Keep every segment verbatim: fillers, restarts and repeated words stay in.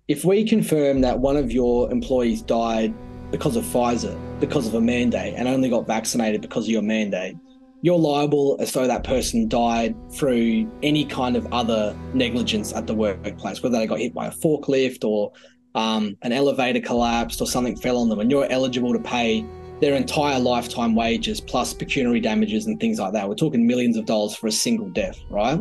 if we confirm that one of your employees died because of Pfizer, because of a mandate, and only got vaccinated because of your mandate, you're liable as though that person died through any kind of other negligence at the workplace, whether they got hit by a forklift or um, an elevator collapsed or something fell on them, and you're eligible to pay their entire lifetime wages plus pecuniary damages and things like that. We're talking millions of dollars for a single death, right?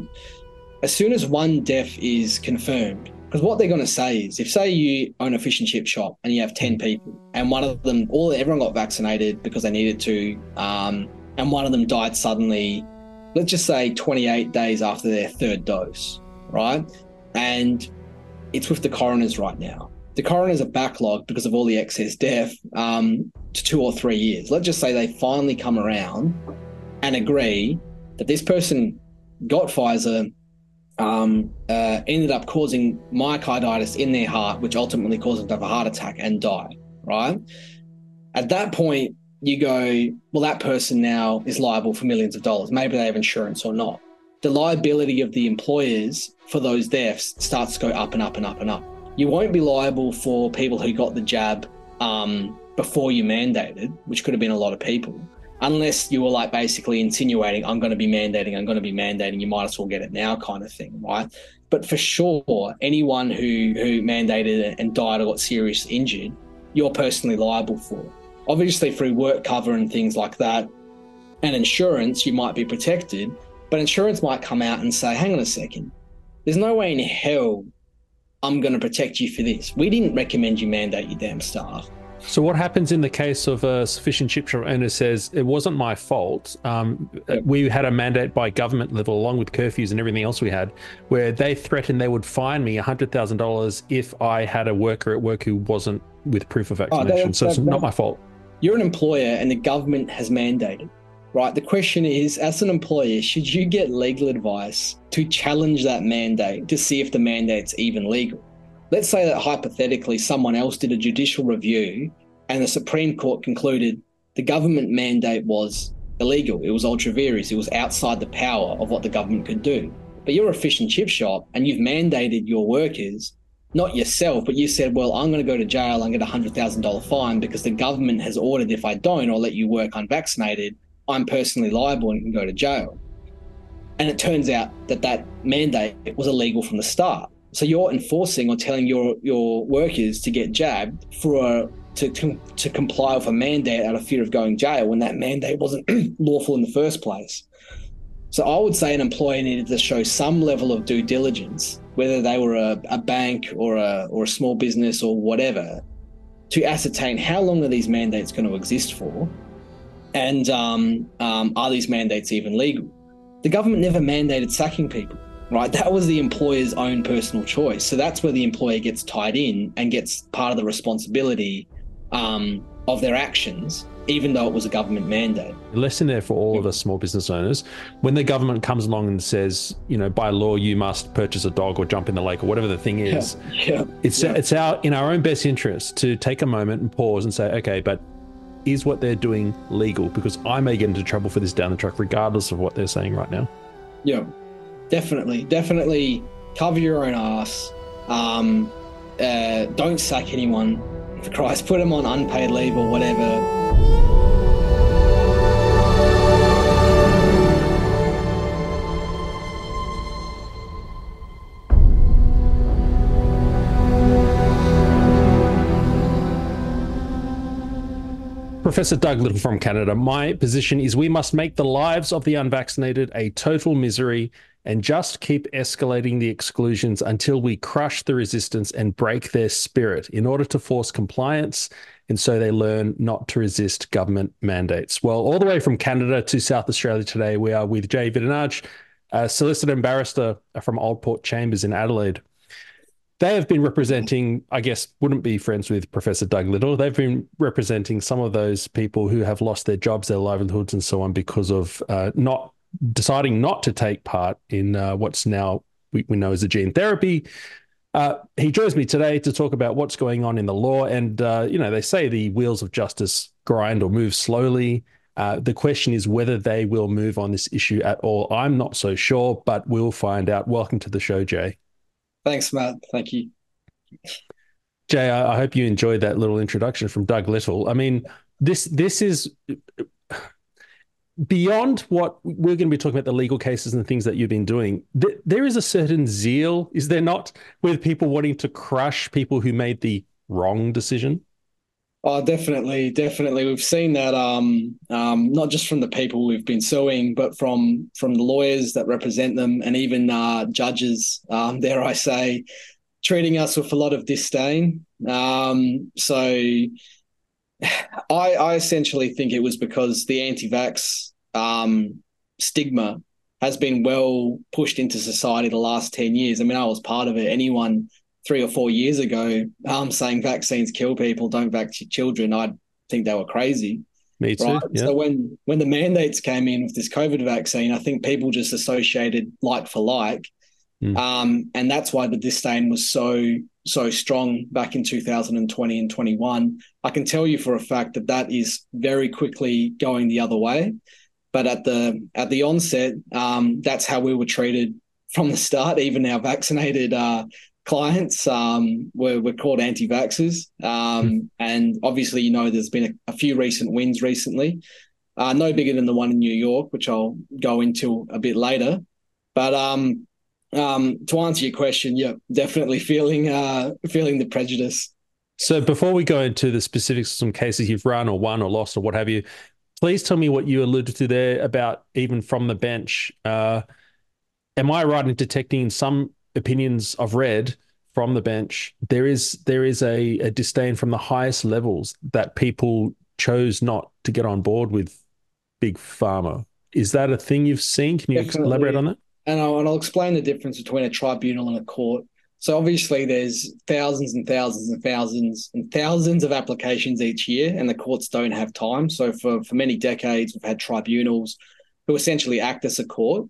As soon as one death is confirmed, because what they're going to say is, if say you own a fish and chip shop and you have ten people and one of them, all everyone got vaccinated because they needed to, um, and one of them died suddenly, let's just say twenty-eight days after their third dose, right? And it's with the coroners right now. The coroners are backlogged because of all the excess death um, to two or three years. Let's just say they finally come around and agree that this person got Pfizer, um, uh, ended up causing myocarditis in their heart, which ultimately caused them to have a heart attack and die, right? At that point, you go, well, that person now is liable for millions of dollars. Maybe they have insurance or not. The liability of the employers for those deaths starts to go up and up and up and up. You won't be liable for people who got the jab um, before you mandated, which could have been a lot of people, unless you were like basically insinuating, I'm going to be mandating, I'm going to be mandating, you might as well get it now kind of thing, right? But for sure, anyone who, who mandated and died or got seriously injured, you're personally liable for. Obviously, through work cover and things like that and insurance, you might be protected, but insurance might come out and say, hang on a second, there's no way in hell I'm going to protect you for this. We didn't recommend you mandate your damn staff. So what happens in the case of a fish and chip shop owner says, it wasn't my fault. Um, yep. We had a mandate by government level, along with curfews and everything else we had, where they threatened they would fine me one hundred thousand dollars if I had a worker at work who wasn't with proof of vaccination. Oh, that, so it's that, not my fault. You're an employer and the government has mandated, right? The question is, as an employer, should you get legal advice to challenge that mandate to see if the mandate's even legal? Let's say that hypothetically someone else did a judicial review and the Supreme Court concluded the government mandate was illegal. It was ultra vires. It was outside the power of what the government could do. But you're a fish and chip shop and you've mandated your workers, not yourself, but you said, well, I'm going to go to jail and get a one hundred thousand dollars fine because the government has ordered if I don't or let you work unvaccinated, I'm personally liable and can go to jail. And it turns out that that mandate was illegal from the start. So you're enforcing or telling your, your workers to get jabbed for a, to, to to comply with a mandate out of fear of going jail when that mandate wasn't lawful in the first place. So I would say an employer needed to show some level of due diligence, whether they were a, a bank or a or a small business or whatever, to ascertain how long are these mandates going to exist for, and um, um, are these mandates even legal? The government never mandated sacking people. Right, that was the employer's own personal choice. So that's where the employer gets tied in and gets part of the responsibility um, of their actions, even though it was a government mandate. A lesson there for all of us small business owners. When the government comes along and says, you know, by law, you must purchase a dog or jump in the lake or whatever the thing is, yeah, yeah, it's yeah. it's our in our own best interest to take a moment and pause and say, okay, but is what they're doing legal? Because I may get into trouble for this down the track, regardless of what they're saying right now. Yeah. Definitely, definitely cover your own ass. Um, uh, don't sack anyone. For Christ, put them on unpaid leave or whatever. Professor Doug Little from Canada. My position is we must make the lives of the unvaccinated a total misery and just keep escalating the exclusions until we crush the resistance and break their spirit in order to force compliance, and so they learn not to resist government mandates. Well, all the way from Canada to South Australia today, we are with Jay Vidinaj, a solicitor and barrister from Old Port Chambers in Adelaide. They have been representing, I guess, wouldn't be friends with Professor Doug Little. They've been representing some of those people who have lost their jobs, their livelihoods and so on because of uh, not deciding not to take part in uh, what's now we, we know as a gene therapy. Uh, he joins me today to talk about what's going on in the law. And, uh, you know, they say the wheels of justice grind or move slowly. Uh, the question is whether they will move on this issue at all. I'm not so sure, but we'll find out. Welcome to the show, Jay. Thanks, Matt. Thank you. Jay, I, I hope you enjoyed that little introduction from Doug Little. I mean, this this is beyond what we're going to be talking about, the legal cases and the things that you've been doing. Th- there is a certain zeal, is there not, with people wanting to crush people who made the wrong decision? Oh, definitely, definitely. We've seen that um, um, not just from the people we've been suing, but from from the lawyers that represent them, and even uh, judges, um, dare I say, treating us with a lot of disdain. Um, so I, I essentially think it was because the anti-vax um, stigma has been well pushed into society the last ten years. I mean, I was part of it. Anyone three or four years ago um, saying vaccines kill people, don't vax your children, I'd think they were crazy. Me too, right? yeah. So when, when the mandates came in with this COVID vaccine, I think people just associated like for like. Mm. Um, and that's why the disdain was so, so strong back in two thousand twenty and twenty-one. I can tell you for a fact that that is very quickly going the other way. But at the at the onset, um, that's how we were treated from the start. Even our vaccinated uh, clients um, were, were called anti-vaxxers. Um, mm. And obviously, you know, there's been a, a few recent wins recently, uh, no bigger than the one in New York, which I'll go into a bit later. But um, um, to answer your question, yeah, definitely feeling uh, feeling the prejudice. So before we go into the specifics of some cases you've run or won or lost or what have you, please tell me what you alluded to there about even from the bench. Uh, am I right in detecting some opinions I've read from the bench? There is there is a, a disdain from the highest levels that people chose not to get on board with Big Pharma. Is that a thing you've seen? Can you Definitely. elaborate on that? And I'll, and I'll explain the difference between a tribunal and a court. So obviously there's thousands and thousands and thousands and thousands of applications each year, and the courts don't have time. So for, for many decades, we've had tribunals who essentially act as a court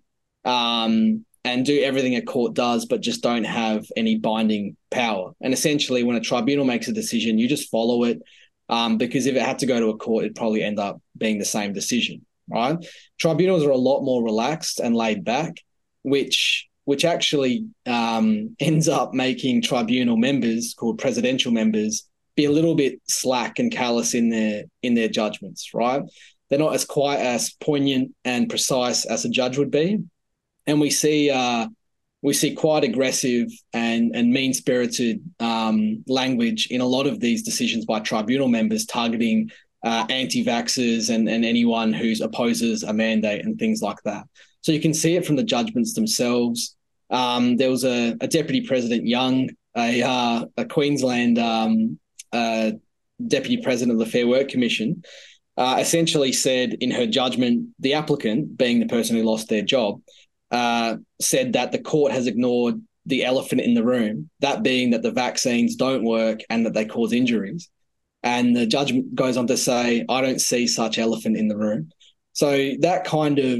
um, and do everything a court does, but just don't have any binding power. And essentially when a tribunal makes a decision, you just follow it um, because if it had to go to a court, it'd probably end up being the same decision, right? Tribunals are a lot more relaxed and laid back, which... which actually um, ends up making tribunal members, called presidential members, be a little bit slack and callous in their in their judgments, right? They're not as quite as poignant and precise as a judge would be, and we see uh, we see quite aggressive and and mean spirited um, language in a lot of these decisions by tribunal members, targeting uh, anti-vaxxers and and anyone who opposes a mandate and things like that. So you can see it from the judgments themselves. Um, there was a, a Deputy President Young, a, uh, a Queensland um, uh, Deputy President of the Fair Work Commission, uh, essentially said in her judgment, the applicant, being the person who lost their job, uh, said that the court has ignored the elephant in the room, that being that the vaccines don't work and that they cause injuries. And the judgment goes on to say, I don't see such elephant in the room. So that kind of,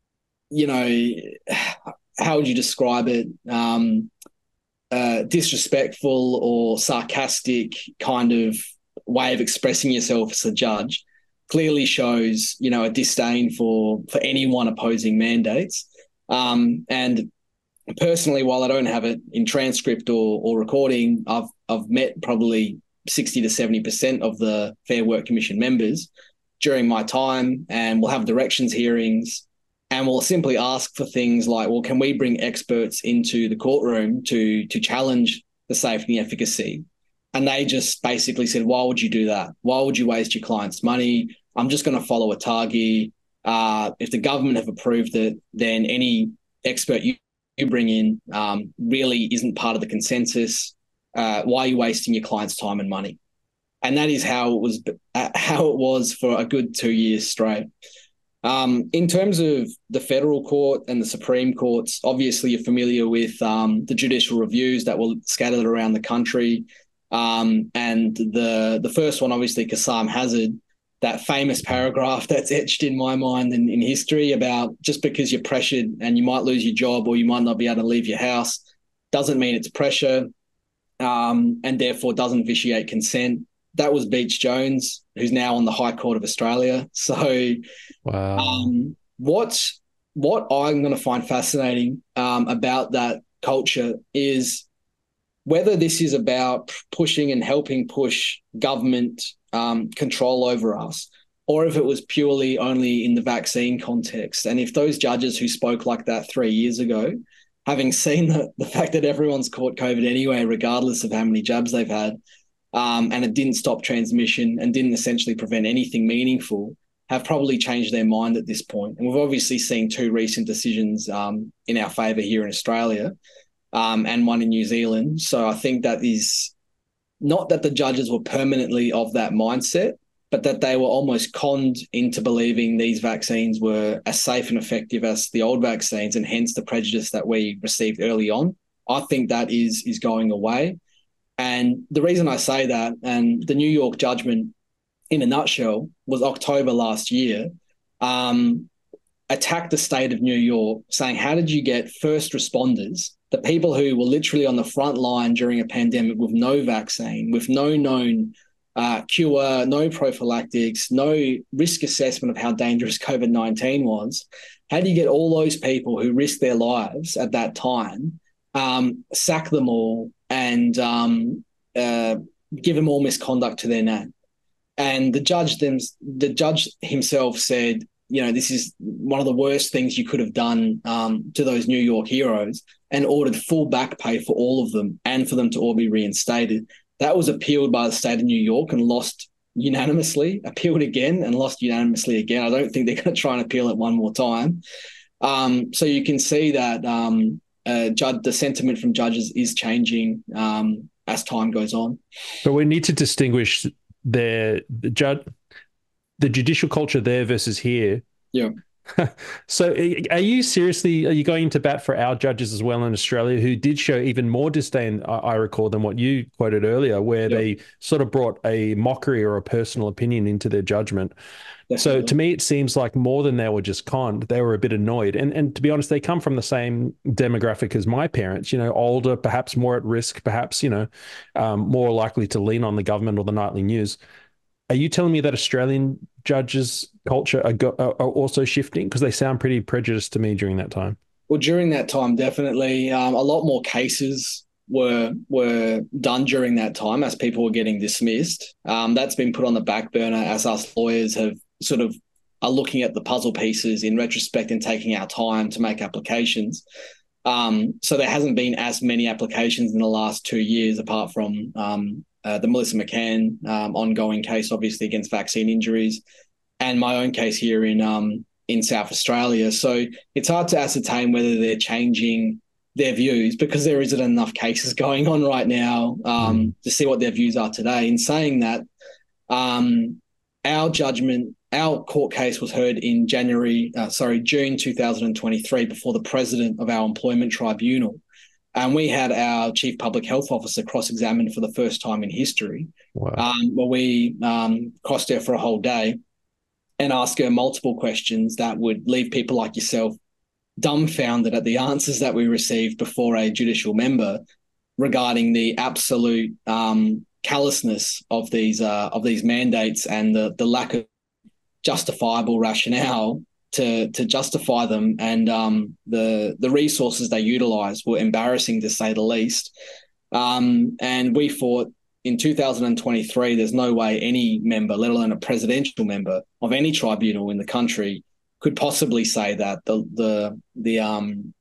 you know, how would you describe it? Um, uh, disrespectful or sarcastic kind of way of expressing yourself as a judge clearly shows, you know, a disdain for for anyone opposing mandates. Um, and personally, while I don't have it in transcript or or recording, I've I've met probably sixty to seventy percent of the Fair Work Commission members during my time, and we'll have directions hearings. And we'll simply ask for things like, well, can we bring experts into the courtroom to to challenge the safety and efficacy? And they just basically said, why would you do that? Why would you waste your client's money? I'm just going to follow a target. Uh, if the government have approved it, then any expert you, you bring in um, really isn't part of the consensus. Uh, why are you wasting your client's time and money? And that is how it was, uh, how it was for a good two years straight. Um, in terms of the federal court and the Supreme Courts, obviously you're familiar with um, the judicial reviews that were scattered around the country. Um, and the the first one, obviously, Kassam Hazard, that famous paragraph that's etched in my mind and in history about just because you're pressured and you might lose your job or you might not be able to leave your house doesn't mean it's pressure um, and therefore doesn't vitiate consent. That was Beach Jones, who's now on the High Court of Australia. So wow. um, what, what I'm going to find fascinating um, about that culture is whether this is about pushing and helping push government um, control over us, or if it was purely only in the vaccine context. And if those judges who spoke like that three years ago, having seen the, the fact that everyone's caught COVID anyway, regardless of how many jabs they've had, um, and it didn't stop transmission and didn't essentially prevent anything meaningful, have probably changed their mind at this point. And we've obviously seen two recent decisions um, in our favour here in Australia, um, and one in New Zealand. So I think that is not that the judges were permanently of that mindset, but that they were almost conned into believing these vaccines were as safe and effective as the old vaccines, and hence the prejudice that we received early on. I think that is is going away. And the reason I say that, and the New York judgment in a nutshell, was October last year, um, attacked the state of New York, saying, how did you get first responders, the people who were literally on the front line during a pandemic with no vaccine, with no known uh, cure, no prophylactics, no risk assessment of how dangerous COVID nineteen was? How do you get all those people who risked their lives at that time, um, sack them all and um, uh, give them all misconduct to their name? And the judge, them, the judge himself said, you know, this is one of the worst things you could have done um, to those New York heroes, and ordered full back pay for all of them and for them to all be reinstated. That was appealed by the state of New York and lost unanimously, appealed again and lost unanimously again. I don't think they're going to try and appeal it one more time. Um, so you can see that um, uh, judge, the sentiment from judges is changing um, as time goes on. But we need to distinguish their the judge, the judicial culture there versus here. Yeah. So are you seriously, are you going to bat for our judges as well in Australia, who did show even more disdain, I, I recall, than what you quoted earlier, where yeah. they sort of brought a mockery or a personal opinion into their judgment? Definitely. So to me, it seems like more than they were just conned, they were a bit annoyed. And and to be honest, they come from the same demographic as my parents, you know, older, perhaps more at risk, perhaps, you know, um, more likely to lean on the government or the nightly news. Are you telling me that Australian judges' culture are, go, are also shifting? Because they sound pretty prejudiced to me during that time. Well, during that time, definitely. Um, a lot more cases were were done during that time as people were getting dismissed. Um, that's been put on the back burner as us lawyers have sort of are looking at the puzzle pieces in retrospect and taking our time to make applications. Um, so there hasn't been as many applications in the last two years apart from um, Uh, the Melissa McCann um, ongoing case, obviously, against vaccine injuries, and my own case here in um, in South Australia. So it's hard to ascertain whether they're changing their views, because there isn't enough cases going on right now um, mm. to see what their views are today. In saying that, um, our judgment, our court case was heard in January, uh, sorry, June two thousand twenty-three before the president of our employment tribunal. And we had our chief public health officer cross-examined for the first time in history. Wow. Um, where we um, crossed her for a whole day and asked her multiple questions that would leave people like yourself dumbfounded at the answers that we received before a judicial member regarding the absolute um, callousness of these uh, of these mandates and the the lack of justifiable rationale to to justify them, and um, the the resources they utilised were embarrassing to say the least. Um, and we thought in two thousand twenty-three, there's no way any member, let alone a presidential member of any tribunal in the country, could possibly say that the the the um,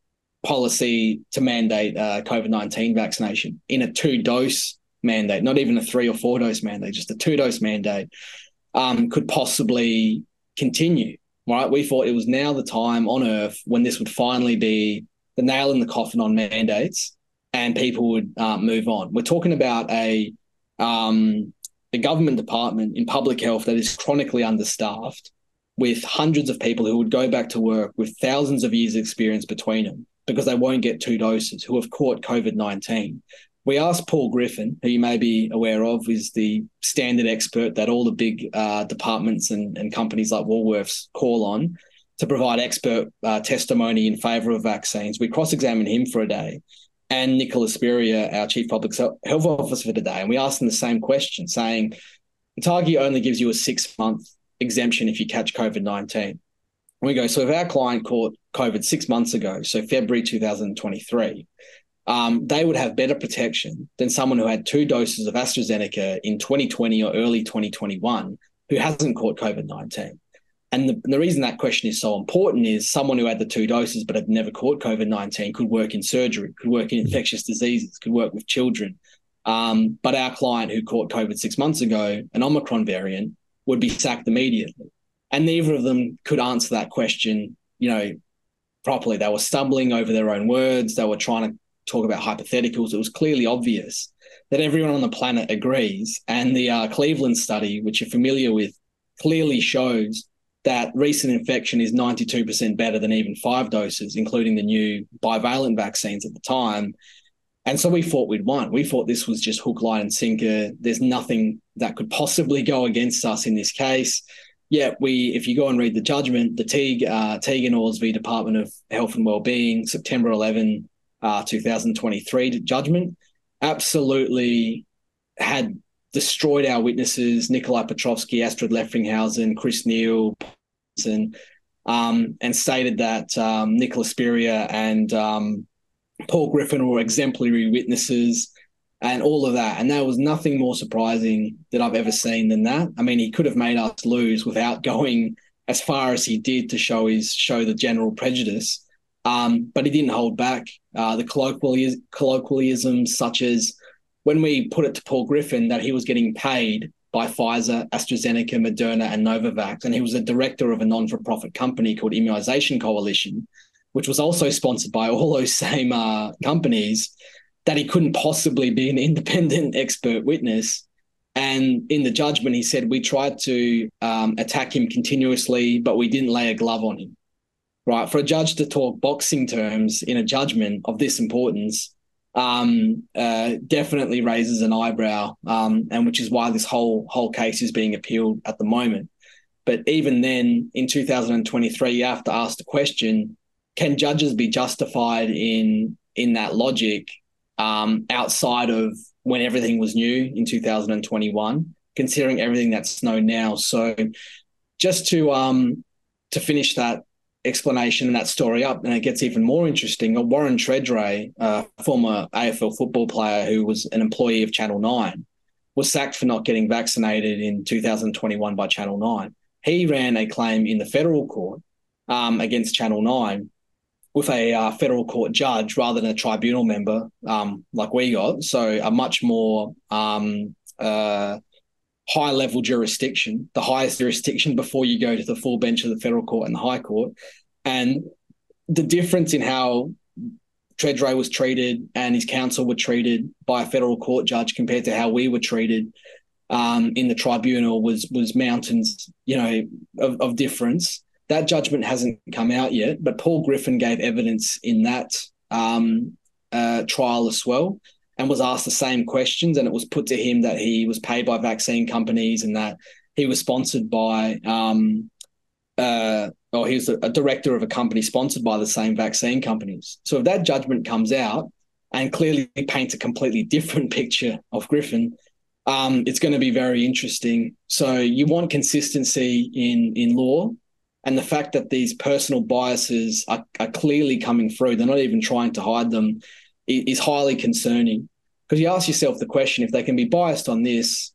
policy to mandate uh, COVID nineteen vaccination in a two-dose mandate, not even a three or four-dose mandate, just a two-dose mandate, um, could possibly continue. Right, we thought it was now the time on earth when this would finally be the nail in the coffin on mandates, and people would uh, move on. We're talking about a um, a government department in public health that is chronically understaffed, with hundreds of people who would go back to work with thousands of years' experience between them because they won't get two doses, who have caught COVID nineteen. We asked Paul Griffin, who you may be aware of, is the standard expert that all the big uh, departments and, and companies like Woolworths call on to provide expert uh, testimony in favour of vaccines. We cross-examined him for a day, and Nicola Spiria, our Chief Public Health Officer, for today, and we asked them the same question, saying, ATAGI only gives you a six-month exemption if you catch COVID nineteen. And we go, so if our client caught COVID six months ago, so February two thousand twenty-three, um, they would have better protection than someone who had two doses of AstraZeneca in twenty twenty or early twenty twenty-one who hasn't caught COVID nineteen. And the, the reason that question is so important is someone who had the two doses but had never caught COVID nineteen could work in surgery, could work in infectious diseases, could work with children. Um, but our client who caught COVID six months ago, an Omicron variant, would be sacked immediately. And neither of them could answer that question, you know, properly. They were stumbling over their own words. They were trying to talk about hypotheticals. It was clearly obvious that everyone on the planet agrees. And the uh, Cleveland study, which you're familiar with, clearly shows that recent infection is ninety-two percent better than even five doses, including the new bivalent vaccines at the time. And so we thought we'd won. We thought this was just hook, line, and sinker. There's nothing that could possibly go against us in this case. Yet we, if you go and read the judgment, the Teague, uh, Teague and Oars v. Department of Health and Wellbeing, September eleventh, uh, twenty twenty-three judgment, absolutely had destroyed our witnesses, Nikolai Petrovsky, Astrid Leffringhausen, Chris Neal, and, um, and stated that um, Nicholas Spiria and um, Paul Griffin were exemplary witnesses and all of that. And there was nothing more surprising that I've ever seen than that. I mean, he could have made us lose without going as far as he did to show his show the general prejudice. Um, but he didn't hold back. Uh, the colloquial, colloquialisms such as when we put it to Paul Griffin that he was getting paid by Pfizer, AstraZeneca, Moderna, and Novavax, and he was a director of a non-for-profit company called Immunization Coalition, which was also sponsored by all those same uh, companies, that he couldn't possibly be an independent expert witness. And in the judgment, he said, we tried to um, attack him continuously, but we didn't lay a glove on him. Right? For a judge to talk boxing terms in a judgment of this importance um, uh, definitely raises an eyebrow, um, and which is why this whole whole case is being appealed at the moment. But even then, in two thousand twenty-three, you have to ask the question, can judges be justified in in that logic um, outside of when everything was new in two thousand twenty-one, considering everything that's known now? So just to um, to finish that explanation and that story up, and it gets even more interesting, Warren Treadray, a former A F L football player who was an employee of Channel nine, was sacked for not getting vaccinated in two thousand twenty-one by Channel nine. He ran a claim in the federal court um, against Channel nine with a uh, federal court judge rather than a tribunal member um, like we got. So a much more um, uh, high-level jurisdiction, the highest jurisdiction before you go to the full bench of the federal court and the high court. And the difference in how Treadray was treated and his counsel were treated by a federal court judge compared to how we were treated um, in the tribunal was was mountains, you know, of, of difference. That judgment hasn't come out yet, but Paul Griffin gave evidence in that um, uh, trial as well, and was asked the same questions, and it was put to him that he was paid by vaccine companies and that he was sponsored by, um, uh, or he was a, a director of a company sponsored by the same vaccine companies. So if that judgment comes out and clearly paints a completely different picture of Griffin, um, it's going to be very interesting. So you want consistency in in law, and the fact that these personal biases are, are clearly coming through, they're not even trying to hide them, is highly concerning. Because you ask yourself the question, if they can be biased on this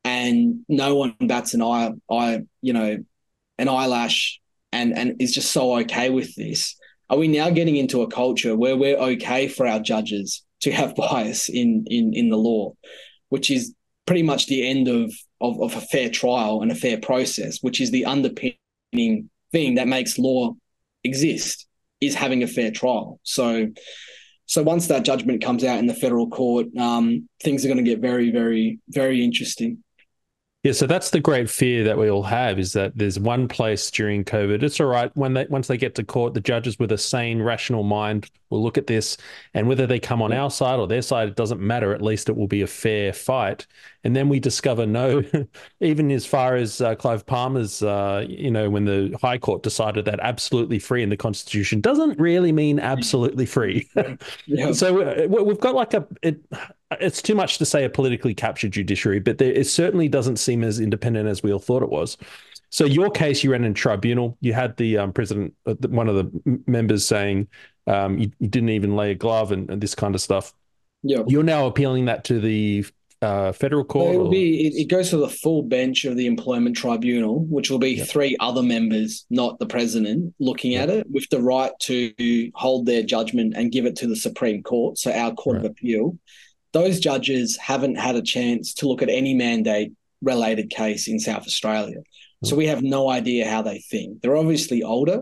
and no one bats an eye, eye you know, an eyelash and, and is just so okay with this, are we now getting into a culture where we're okay for our judges to have bias in in, in the law, which is pretty much the end of, of, of a fair trial and a fair process, which is the underpinning thing that makes law exist, is having a fair trial. So So once that judgment comes out in the federal court, um, things are going to get very, very, very interesting. Yeah, so that's the great fear that we all have, is that there's one place during COVID. It's all right when they once they get to court, the judges with a sane, rational mind will look at this, and whether they come on our side or their side, it doesn't matter. At least it will be a fair fight. And then we discover no, even as far as uh, Clive Palmer's, uh, you know, when the High Court decided that absolutely free in the Constitution doesn't really mean absolutely free. Yeah. So uh, we've got like a, it, it's too much to say a politically captured judiciary, but there, it certainly doesn't seem as independent as we all thought it was. So your case, you ran in tribunal. You had the um, president, uh, one of the members saying, Um, you, you didn't even lay a glove and, and this kind of stuff. Yeah. You're now appealing that to the uh, federal court? It will or? be. It, it goes to the full bench of the Employment Tribunal, which will be Yep. three other members, not the president, looking Yep. at it, with the right to hold their judgment and give it to the Supreme Court, so our Court Right. of Appeal. Those judges haven't had a chance to look at any mandate-related case in South Australia, so we have no idea how they think. They're obviously older,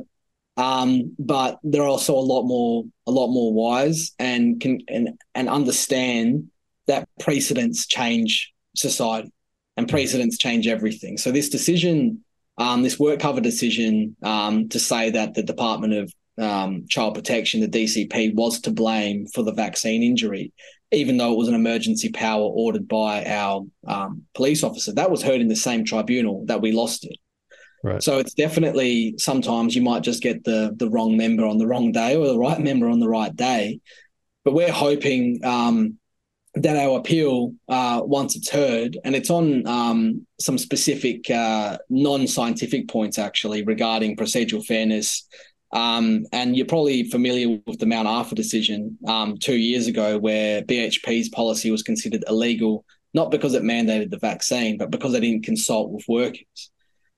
um, but they're also a lot more, a lot more wise and can and and understand that precedents change society and precedents change everything. So this decision, um, this work cover decision, um, to say that the Department of um, Child Protection, the D C P, was to blame for the vaccine injury, even though it was an emergency power ordered by our um, police officer, that was heard in the same tribunal that we lost it. Right. So it's definitely, sometimes you might just get the the wrong member on the wrong day or the right member on the right day. But we're hoping um, that our appeal, uh, once it's heard, and it's on um, some specific uh, non-scientific points actually regarding procedural fairness. Um, and you're probably familiar with the Mount Arthur decision um, two years ago, where B H P's policy was considered illegal, not because it mandated the vaccine, but because they didn't consult with workers.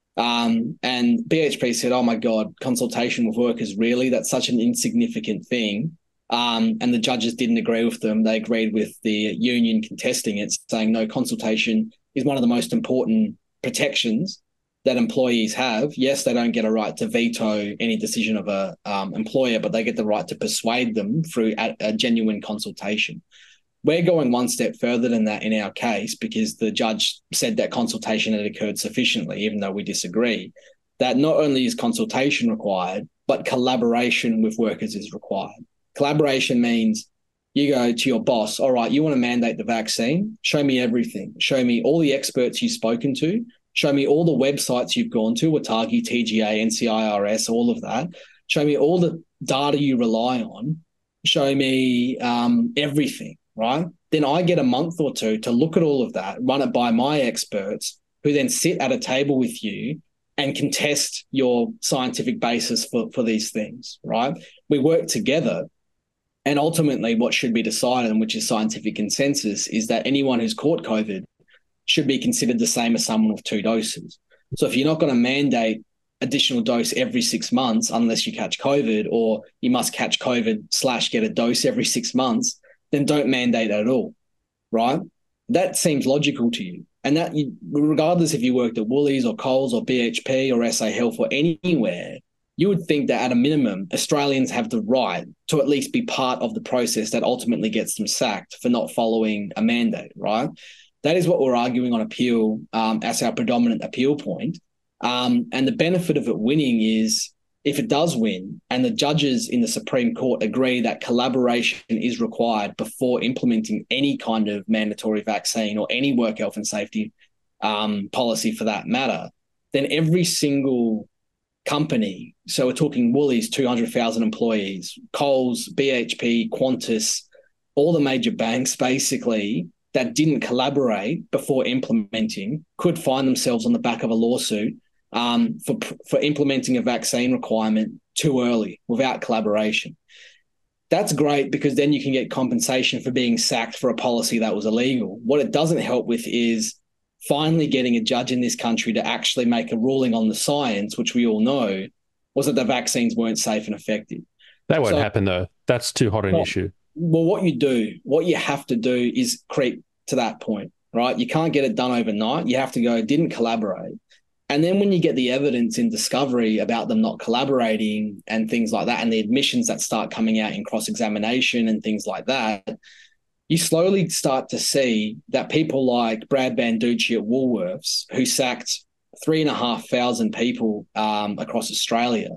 Um, and B H P said, oh my God, consultation with workers, really? That's such an insignificant thing. Um, and the judges didn't agree with them. They agreed with the union contesting it, saying no, consultation is one of the most important protections that employees have. Yes, they don't get a right to veto any decision of a um, employer, but they get the right to persuade them through a, a genuine consultation. We're going one step further than that in our case, because the judge said that consultation had occurred sufficiently, even though we disagree, that not only is consultation required, but collaboration with workers is required. Collaboration means you go to your boss, all right, you want to mandate the vaccine? Show me everything. Show me all the experts you've spoken to. Show me all the websites you've gone to, Watagi, T G A, N C I R S, all of that. Show me all the data you rely on. Show me um, everything, right? Then I get a month or two to look at all of that, run it by my experts, who then sit at a table with you and contest your scientific basis for, for these things, right? We work together. And ultimately what should be decided, and which is scientific consensus, is that anyone who's caught COVID should be considered the same as someone with two doses. So if you're not going to mandate additional dose every six months unless you catch COVID, or you must catch COVID slash get a dose every six months, then don't mandate at all, right? That seems logical to you. And that, you, regardless if you worked at Woolies or Coles or B H P or S A Health or anywhere, you would think that at a minimum, Australians have the right to at least be part of the process that ultimately gets them sacked for not following a mandate, right? That is what we're arguing on appeal um, as our predominant appeal point. Um, and the benefit of it winning is, if it does win and the judges in the Supreme Court agree that collaboration is required before implementing any kind of mandatory vaccine or any work health and safety um, policy for that matter, then every single company, so we're talking Woolies, two hundred thousand employees, Coles, B H P, Qantas, all the major banks basically that didn't collaborate before implementing could find themselves on the back of a lawsuit um, for, for implementing a vaccine requirement too early without collaboration. That's great, because then you can get compensation for being sacked for a policy that was illegal. What it doesn't help with is finally getting a judge in this country to actually make a ruling on the science, which we all know was that the vaccines weren't safe and effective. That won't so, happen, though. That's too hot an well, issue. Well, what you do, what you have to do is creep to that point, right? You can't get it done overnight. You have to go, didn't collaborate. And then when you get the evidence in discovery about them not collaborating and things like that, and the admissions that start coming out in cross-examination and things like that, you slowly start to see that people like Brad Banducci at Woolworths, who sacked three and a half thousand people um, across Australia,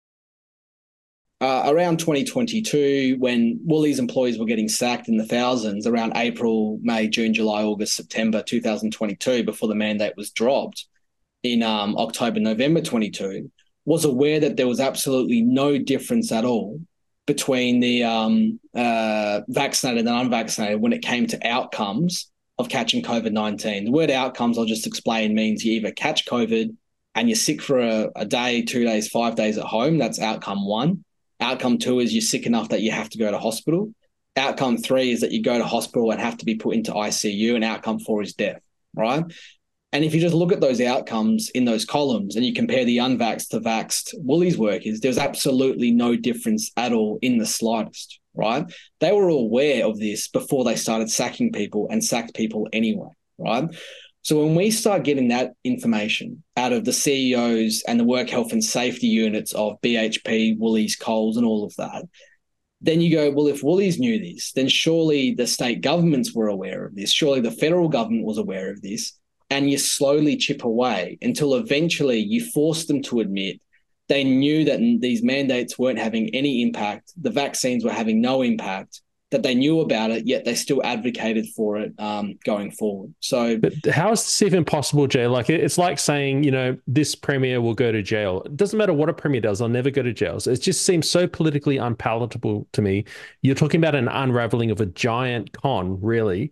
uh, around twenty twenty-two, when Woolies employees were getting sacked in the thousands, around April, May, June, July, August, September two thousand twenty-two, before the mandate was dropped in um, October, November twenty-two, was aware that there was absolutely no difference at all between the um, uh, vaccinated and unvaccinated when it came to outcomes of catching COVID nineteen. The word outcomes, I'll just explain, means you either catch COVID and you're sick for a, a day, two days, five days at home. That's outcome one. Outcome two is you're sick enough that you have to go to hospital. Outcome three is that you go to hospital and have to be put into I C U, and outcome four is death, right? And if you just look at those outcomes in those columns and you compare the unvaxxed to vaxxed Woolies workers, there's absolutely no difference at all in the slightest, right? They were aware of this before they started sacking people and sacked people anyway, right? So when we start getting that information out of the C E Os and the work health and safety units of B H P, Woolies, Coles and all of that, then you go, well, if Woolies knew this, then surely the state governments were aware of this. Surely the federal government was aware of this. And you slowly chip away until eventually you force them to admit they knew that these mandates weren't having any impact, the vaccines were having no impact, that they knew about it, yet they still advocated for it um, going forward. So, but how is this even possible, Jay? Like, it's like saying, you know, this premier will go to jail. It doesn't matter what a premier does, they'll never go to jail. So it just seems so politically unpalatable to me. You're talking about an unraveling of a giant con, really.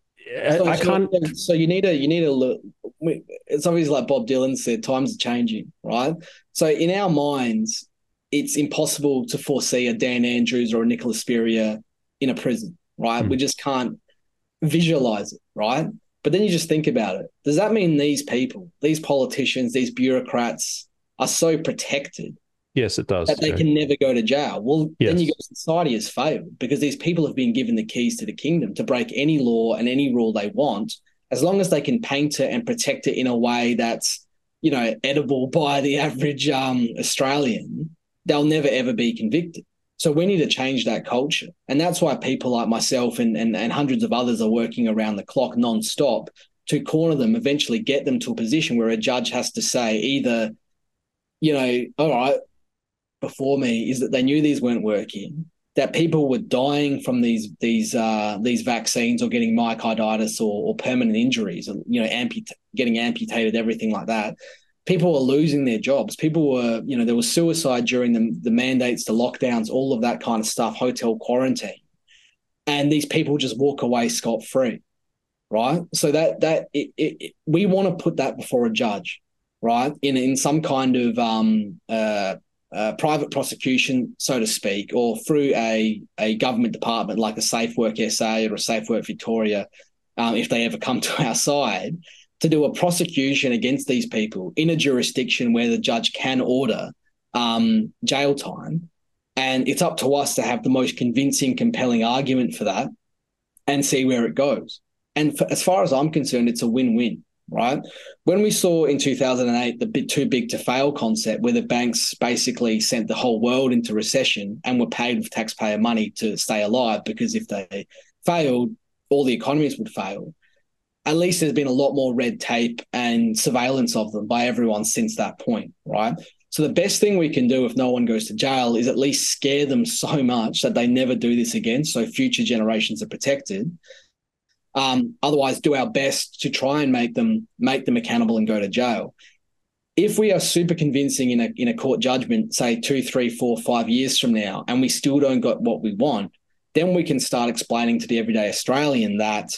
So, I can't. So, so you need to you need to look. It's obviously like Bob Dylan said, times are changing, right? So in our minds, it's impossible to foresee a Dan Andrews or a Nicholas Spurrier in a prison, right? Mm. We just can't visualize it, right? But then you just think about it. Does that mean these people, these politicians, these bureaucrats are so protected? Yes, it does. That they yeah. can never go to jail. Well, yes. then you go, society has failed because these people have been given the keys to the kingdom to break any law and any rule they want, as long as they can paint it and protect it in a way that's, you know, edible by the average um, Australian, they'll never, ever be convicted. So we need to change that culture. And that's why people like myself and, and, and hundreds of others are working around the clock nonstop to corner them, eventually get them to a position where a judge has to say either, you know, all right, before me is that they knew these weren't working, that people were dying from these these uh, these vaccines or getting myocarditis or, or permanent injuries, or, you know, amput- getting amputated, everything like that. People were losing their jobs. People were, you know, there was suicide during the, the mandates, the lockdowns, all of that kind of stuff, hotel quarantine. And these people just walk away scot-free, right? So that that it, it, it, we want to put that before a judge, right, in, in some kind of um, uh, Uh, private prosecution, so to speak, or through a, a government department like a Safe Work S A or a Safe Work Victoria, um, if they ever come to our side, to do a prosecution against these people in a jurisdiction where the judge can order um, jail time. And it's up to us to have the most convincing, compelling argument for that and see where it goes. And for, as far as I'm concerned, it's a win-win. Right? When we saw in two thousand eight the bit too big to fail concept, where the banks basically sent the whole world into recession and were paid with taxpayer money to stay alive, because if they failed, all the economies would fail. At least there's been a lot more red tape and surveillance of them by everyone since that point, right? So the best thing we can do if no one goes to jail is at least scare them so much that they never do this again, so future generations are protected. Um, otherwise, do our best to try and make them make them accountable and go to jail. If we are super convincing in a in a court judgment, say two, three, four, five years from now, and we still don't got what we want, then we can start explaining to the everyday Australian that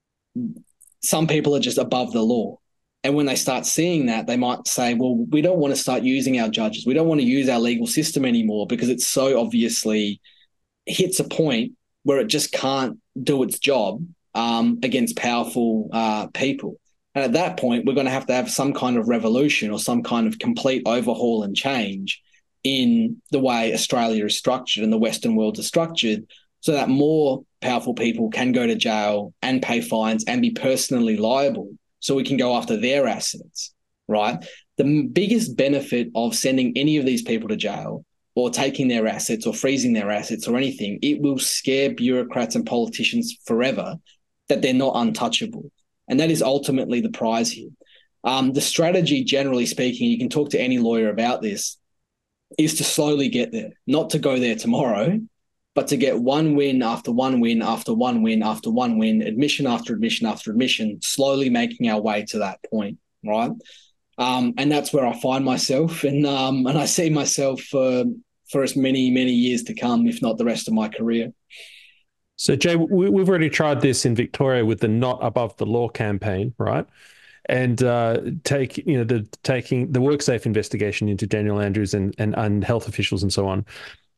some people are just above the law. And when they start seeing that, they might say, well, we don't want to start using our judges. We don't want to use our legal system anymore because it so obviously hits a point where it just can't do its job Um, against powerful uh, people. And at that point, we're going to have to have some kind of revolution or some kind of complete overhaul and change in the way Australia is structured and the Western world is structured, so that more powerful people can go to jail and pay fines and be personally liable, so we can go after their assets, right? The biggest benefit of sending any of these people to jail or taking their assets or freezing their assets or anything, it will scare bureaucrats and politicians forever that they're not untouchable. And that is ultimately the prize here. Um, the strategy, generally speaking, you can talk to any lawyer about this, is to slowly get there, not to go there tomorrow, but to get one win after one win after one win after one win, admission after admission after admission, slowly making our way to that point, right? Um, and that's where I find myself, and um, and I see myself for, for as many, many years to come, if not the rest of my career. So, Jay, we, we've already tried this in Victoria with the Not Above the Law campaign, right? And uh, take you know the taking the WorkSafe investigation into Daniel Andrews and, and and health officials and so on.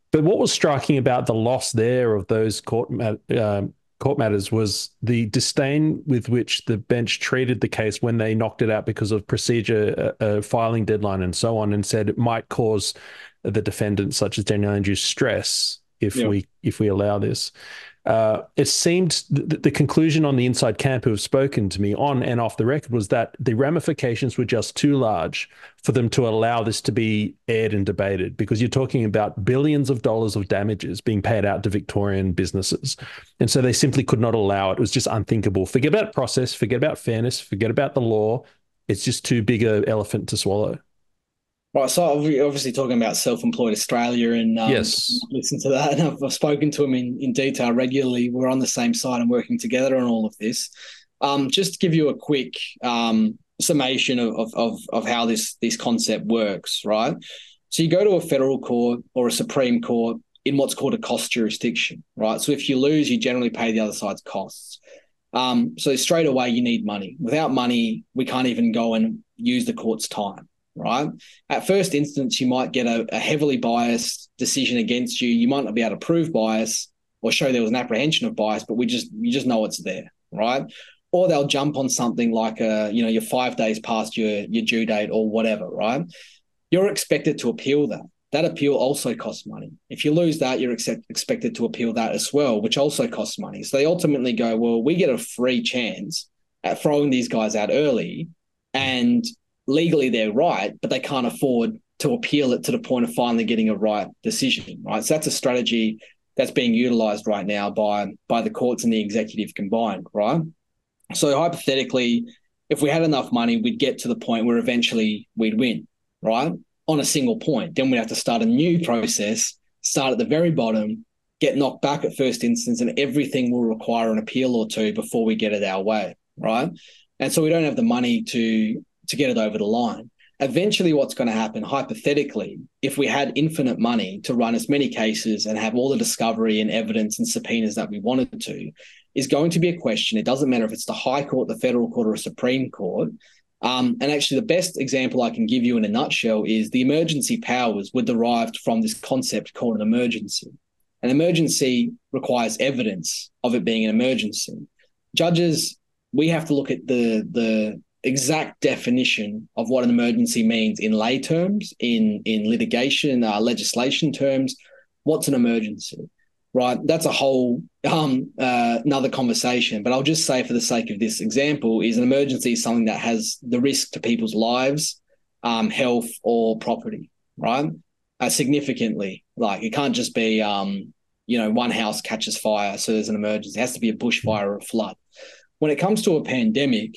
But what was striking about the loss there of those court mat- um, court matters was the disdain with which the bench treated the case when they knocked it out because of procedure, uh, uh, filing deadline, and so on, and said it might cause the defendants, such as Daniel Andrews, stress if Yeah. we if we allow this. Uh, it seemed th- the conclusion on the inside camp who have spoken to me on and off the record was that the ramifications were just too large for them to allow this to be aired and debated, because you're talking about billions of dollars of damages being paid out to Victorian businesses. And so they simply could not allow it. It was just unthinkable. Forget about process, forget about fairness, forget about the law. It's just too big an elephant to swallow. Right, so obviously talking about Self-Employed Australia, and um, yes, listen to that. And I've, I've spoken to him in, in detail regularly. We're on the same side and working together on all of this. Um, just to give you a quick um, summation of, of of how this this concept works, right? So you go to a federal court or a Supreme Court in what's called a cost jurisdiction, right? So if you lose, you generally pay the other side's costs. Um, so straight away, you need money. Without money, we can't even go and use the court's time. Right. At first instance, you might get a, a heavily biased decision against you. You might not be able to prove bias or show there was an apprehension of bias, but we just you just know it's there, right? Or they'll jump on something like a, you know, you're five days past your your due date or whatever, right? You're expected to appeal that. That appeal also costs money. If you lose that, you're accept, expected to appeal that as well, which also costs money. So they ultimately go, well, we get a free chance at throwing these guys out early, and legally they're right, but they can't afford to appeal it to the point of finally getting a right decision, right? So that's a strategy that's being utilized right now by, by the courts and the executive combined, right? So hypothetically, if we had enough money, we'd get to the point where eventually we'd win, right? On a single point. Then we'd have to start a new process, start at the very bottom, get knocked back at first instance, and everything will require an appeal or two before we get it our way, right? And so we don't have the money to to get it over the line. Eventually what's going to happen, hypothetically, if we had infinite money to run as many cases and have all the discovery and evidence and subpoenas that we wanted to, is going to be a question. It doesn't matter if it's the High Court, the Federal Court, or a Supreme Court. Um, and actually the best example I can give you in a nutshell is the emergency powers were derived from this concept called an emergency. An emergency requires evidence of it being an emergency. Judges, we have to look at the the exact definition of what an emergency means in lay terms, in in litigation, uh, legislation terms. What's an emergency, right? That's a whole um, uh, another conversation. But I'll just say, for the sake of this example, is an emergency is something that has the risk to people's lives, um, health, or property, right? Uh, significantly, like it can't just be, um, you know, one house catches fire, so there's an emergency. It has to be a bushfire or a flood. When it comes to a pandemic,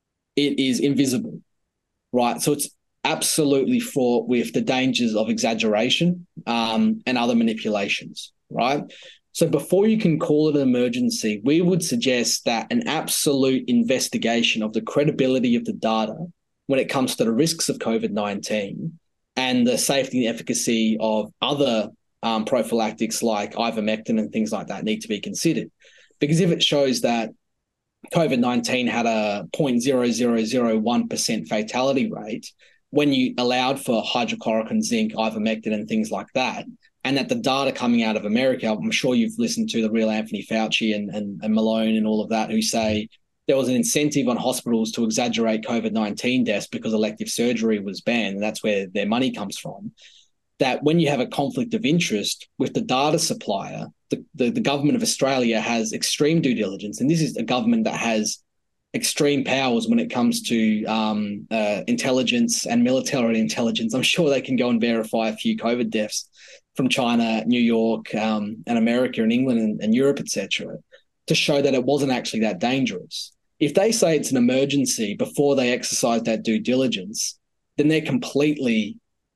it is invisible, right? So it's absolutely fraught with the dangers of exaggeration um, and other manipulations, right? So before you can call it an emergency, we would suggest that an absolute investigation of the credibility of the data when it comes to the risks of COVID nineteen and the safety and efficacy of other um, prophylactics like ivermectin and things like that need to be considered. Because if it shows that COVID nineteen had a zero point zero zero zero one percent fatality rate when you allowed for hydrochloroquine, zinc, ivermectin, and things like that, and that the data coming out of America, I'm sure you've listened to the real Anthony Fauci and, and, and Malone and all of that, who say there was an incentive on hospitals to exaggerate COVID nineteen deaths because elective surgery was banned, and that's where their money comes from. That when you have a conflict of interest with the data supplier, the, the, the government of Australia has extreme due diligence, and this is a government that has extreme powers when it comes to um, uh, intelligence and military intelligence. I'm sure they can go and verify a few COVID deaths from China, New York, um, and America and England and, and Europe, et cetera, to show that it wasn't actually that dangerous. If they say it's an emergency before they exercise that due diligence, then they're completely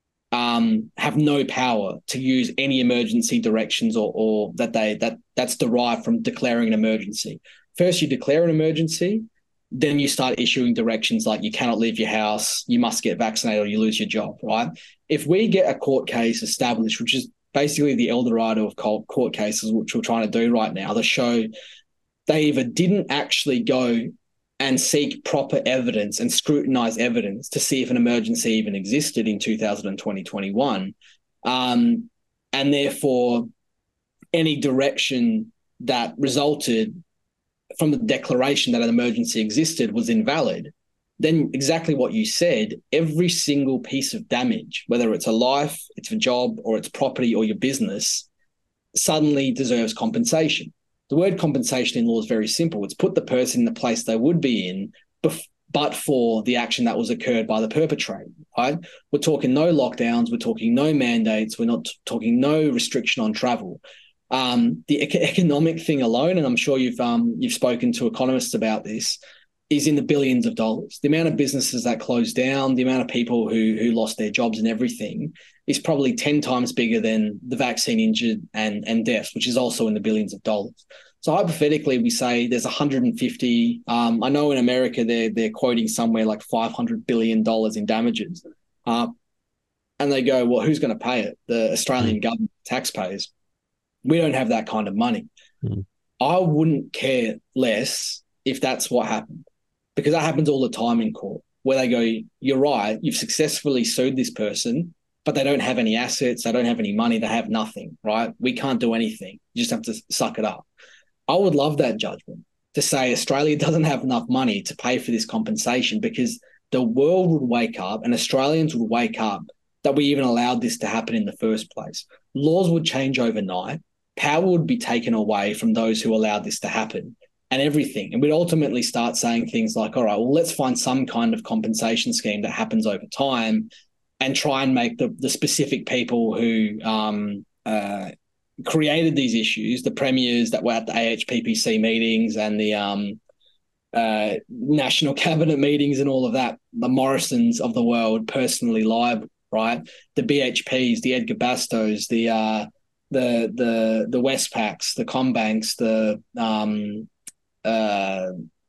Um, have no power to use any emergency directions or, or that they that that's derived from declaring an emergency. First, you declare an emergency, then you start issuing directions like you cannot leave your house, you must get vaccinated, or you lose your job. Right? If we get a court case established, which is basically the El Dorado of court cases, which we're trying to do right now, to show they either didn't actually go and seek proper evidence and scrutinize evidence to see if an emergency even existed in two thousand twenty, twenty-one, um, and therefore any direction that resulted from the declaration that an emergency existed was invalid, then exactly what you said, every single piece of damage, whether it's a life, it's a job, or it's property or your business, suddenly deserves compensation. The word compensation in law is very simple. It's put the person in the place they would be in, but for the action that was occurred by the perpetrator, right? We're talking no lockdowns. We're talking no mandates. We're not talking no restriction on travel. Um, the economic thing alone, and I'm sure you've um, you've spoken to economists about this, is in the billions of dollars. The amount of businesses that closed down, the amount of people who who lost their jobs and everything is probably ten times bigger than the vaccine injured and, and deaths, which is also in the billions of dollars. So hypothetically, we say there's one hundred fifty. Um, I know in America they're they're quoting somewhere like five hundred billion dollars in damages, uh, and they go, well, who's going to pay it? The Australian mm. government, taxpayers. We don't have that kind of money. Mm. I wouldn't care less if that's what happened, because that happens all the time in court, where they go, you're right, you've successfully sued this person, but they don't have any assets, they don't have any money, they have nothing, right? We can't do anything. You just have to suck it up. I would love that judgment to say Australia doesn't have enough money to pay for this compensation, because the world would wake up and Australians would wake up that we even allowed this to happen in the first place. Laws would change overnight. Power would be taken away from those who allowed this to happen, and everything. And we'd ultimately start saying things like, all right, well, let's find some kind of compensation scheme that happens over time and try and make the, the specific people who um, uh, created these issues, the premiers that were at the A H P P C meetings and the um, uh, national cabinet meetings and all of that, the Morrisons of the world, personally liable, right? The B H Ps, the Edgar Bastos, the uh, the the the Westpacs, the Combanks, the um, uh,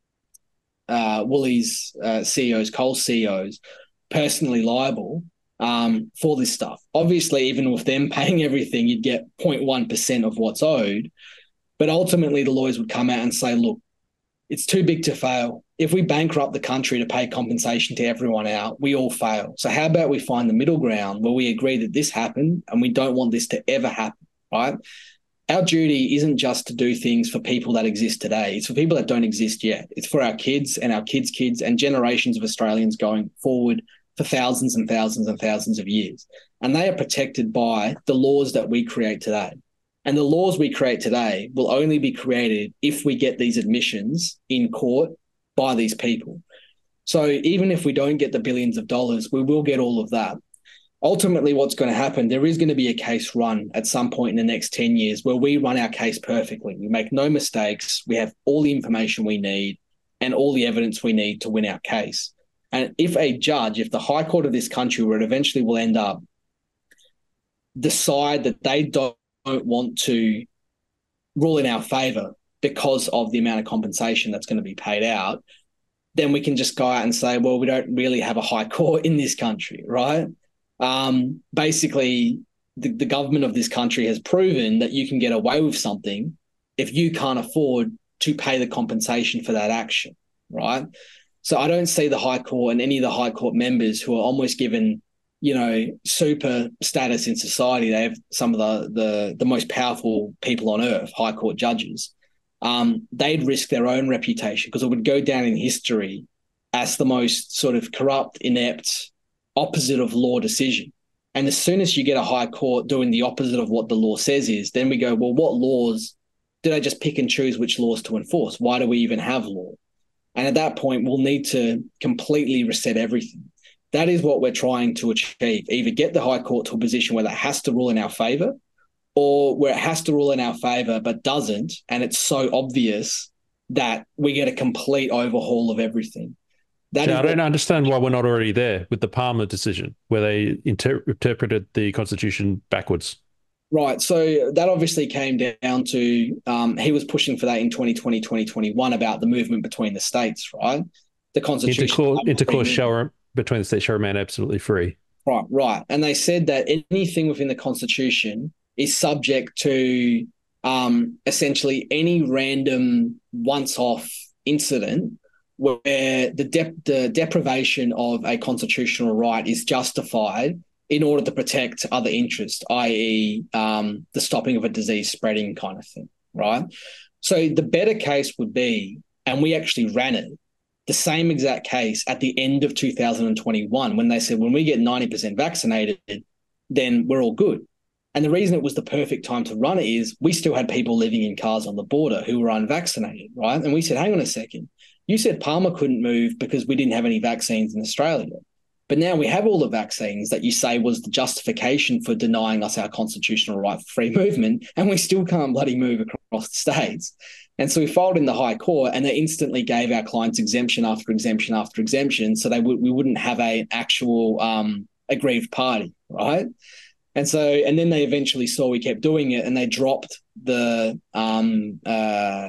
uh, Woolies uh, C E Os, Coles C E Os, personally liable um, for this stuff. Obviously, even with them paying everything, you'd get zero point one percent of what's owed. But ultimately, the lawyers would come out and say, look, it's too big to fail. If we bankrupt the country to pay compensation to everyone out, we all fail. So how about we find the middle ground where we agree that this happened and we don't want this to ever happen, right? Our duty isn't just to do things for people that exist today. It's for people that don't exist yet. It's for our kids and our kids' kids and generations of Australians going forward for thousands and thousands and thousands of years. And they are protected by the laws that we create today. And the laws we create today will only be created if we get these admissions in court by these people. So even if we don't get the billions of dollars, we will get all of that. Ultimately, what's going to happen, there is going to be a case run at some point in the next ten years where we run our case perfectly. We make no mistakes. We have all the information we need and all the evidence we need to win our case. And if a judge, if the High Court of this country, where it eventually will end up, decide that they don't want to rule in our favour because of the amount of compensation that's going to be paid out, then we can just go out and say, well, we don't really have a high court in this country, right? Um, basically, the, the government of this country has proven that you can get away with something if you can't afford to pay the compensation for that action, right? So I don't see the High Court and any of the High Court members who are almost given, you know, super status in society. They have some of the the, the most powerful people on earth, High Court judges. Um, they'd risk their own reputation because it would go down in history as the most sort of corrupt, inept, opposite of law decision. And as soon as you get a High Court doing the opposite of what the law says is, then we go, well, what laws did I just pick and choose which laws to enforce? Why do we even have law? And at that point, we'll need to completely reset everything. That is what we're trying to achieve, either get the High Court to a position where that has to rule in our favour, or where it has to rule in our favour but doesn't, and it's so obvious that we get a complete overhaul of everything. That yeah, is I don't what- understand why we're not already there with the Palmer decision, where they inter- interpreted the Constitution backwards. Right. So that obviously came down to, um, he was pushing for that in twenty twenty, twenty twenty-one about the movement between the states, right? The Constitution. Intercourse, intercourse shall, between the states shall remain absolutely free. Right, right. And they said that anything within the Constitution is subject to um, essentially any random once-off incident where the, de- the deprivation of a constitutional right is justified in order to protect other interests, that is um, the stopping of a disease spreading kind of thing, right? So the better case would be, and we actually ran it, the same exact case at the end of two thousand twenty-one when they said, when we get ninety percent vaccinated, then we're all good. And the reason it was the perfect time to run it is we still had people living in cars on the border who were unvaccinated, right? And we said, hang on a second, you said Palma couldn't move because we didn't have any vaccines in Australia. But now we have all the vaccines that you say was the justification for denying us our constitutional right for free movement, and we still can't bloody move across the states. And so we filed in the High Court, and they instantly gave our clients exemption after exemption after exemption, so they w- we wouldn't have a, an actual um, aggrieved party, right? And so, and then they eventually saw we kept doing it, and they dropped the um, uh,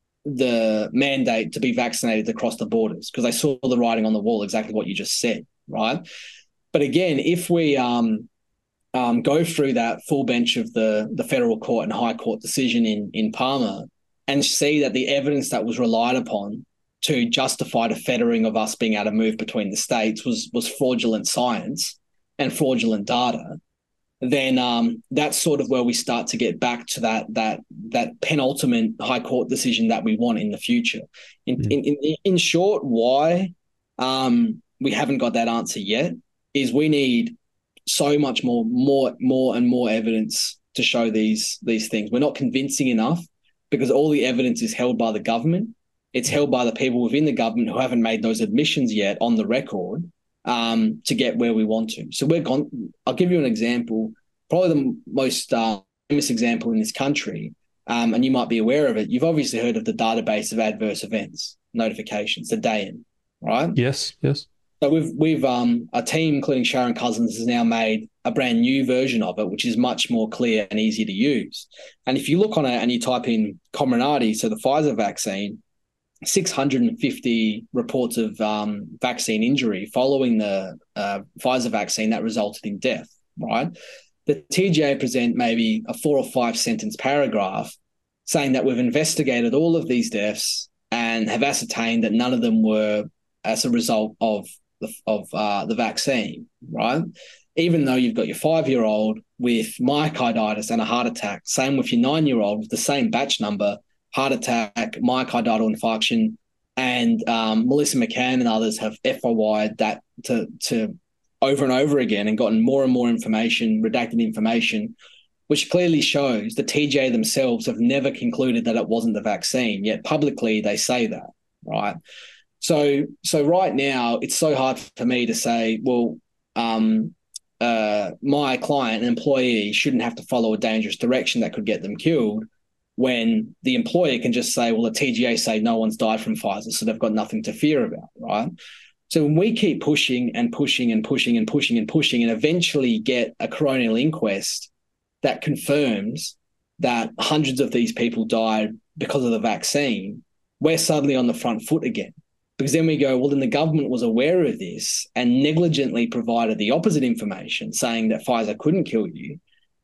the mandate to be vaccinated across the borders because they saw the writing on the wall, exactly what you just said. Right. But again, if we um, um, go through that full bench of the, the federal court and high court decision in, in Palma and see that the evidence that was relied upon to justify the fettering of us being able to move between the states was, was fraudulent science and fraudulent data, then um, that's sort of where we start to get back to that that that penultimate high court decision that we want in the future. In, mm. in, in, in short, why um, we haven't got that answer yet is we need so much more, more, more and more evidence to show these these things. We're not convincing enough because all the evidence is held by the government. It's held by the people within the government who haven't made those admissions yet on the record um, to get where we want to. So we're gone. I'll give you an example, probably the most uh, famous example in this country, um, and you might be aware of it. You've obviously heard of the database of adverse events notifications, the D A N, right? Yes, yes. So we've we've um a team, including Sharon Cousins, has now made a brand new version of it, which is much more clear and easy to use. And if you look on it and you type in Comirnaty, so the Pfizer vaccine, six hundred fifty reports of um, vaccine injury following the uh, Pfizer vaccine that resulted in death. Right, the T G A present maybe a four or five sentence paragraph saying that we've investigated all of these deaths and have ascertained that none of them were as a result of the, of uh, the vaccine, right? Even though you've got your five-year-old with myocarditis and a heart attack, same with your nine-year-old with the same batch number, heart attack, myocardial infarction, and um, Melissa McCann and others have F O I'd that to, to over and over again and gotten more and more information, redacted information, which clearly shows the T G A themselves have never concluded that it wasn't the vaccine, yet publicly they say that, right? So, so right now, it's so hard for me to say, well, um, uh, my client, an employee, shouldn't have to follow a dangerous direction that could get them killed when the employer can just say, well, the T G A say no one's died from Pfizer, so they've got nothing to fear about, right? So when we keep pushing and pushing and pushing and pushing and pushing and eventually get a coronial inquest that confirms that hundreds of these people died because of the vaccine, we're suddenly on the front foot again. Because then we go, well, then the government was aware of this and negligently provided the opposite information, saying that Pfizer couldn't kill you.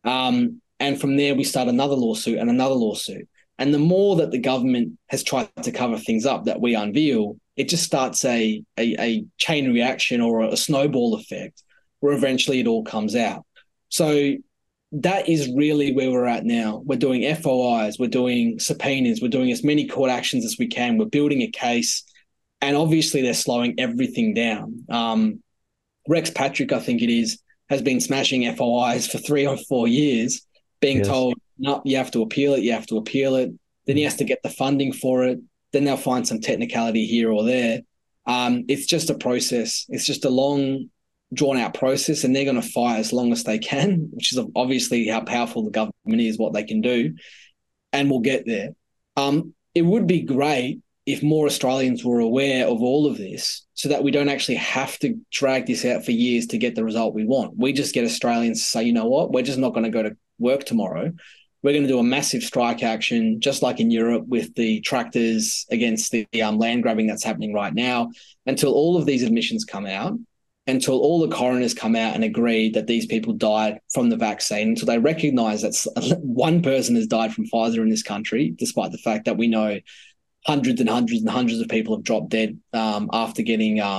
Um, and from there, we start another lawsuit and another lawsuit. And the more that the government has tried to cover things up that we unveil, it just starts a, a, a chain reaction or a snowball effect where eventually it all comes out. So that is really where we're at now. We're doing F O Is, we're doing subpoenas, we're doing as many court actions as we can. We're building a case. And obviously they're slowing everything down. Um, Rex Patrick, I think it is, has been smashing F O Is for three or four years, being yes. told, no, you have to appeal it, you have to appeal it. Then he has to get the funding for it. Then they'll find some technicality here or there. Um, it's just a process. It's just a long, drawn-out process, and they're going to fight as long as they can, which is obviously how powerful the government is, what they can do, and we'll get there. Um, it would be great if more Australians were aware of all of this so that we don't actually have to drag this out for years to get the result we want. We just get Australians to say, you know what, we're just not going to go to work tomorrow. We're going to do a massive strike action, just like in Europe with the tractors against the um, land grabbing that's happening right now, until all of these admissions come out, until all the coroners come out and agree that these people died from the vaccine, until they recognise that one person has died from Pfizer in this country, despite the fact that we know hundreds and hundreds and hundreds of people have dropped dead um, after getting um,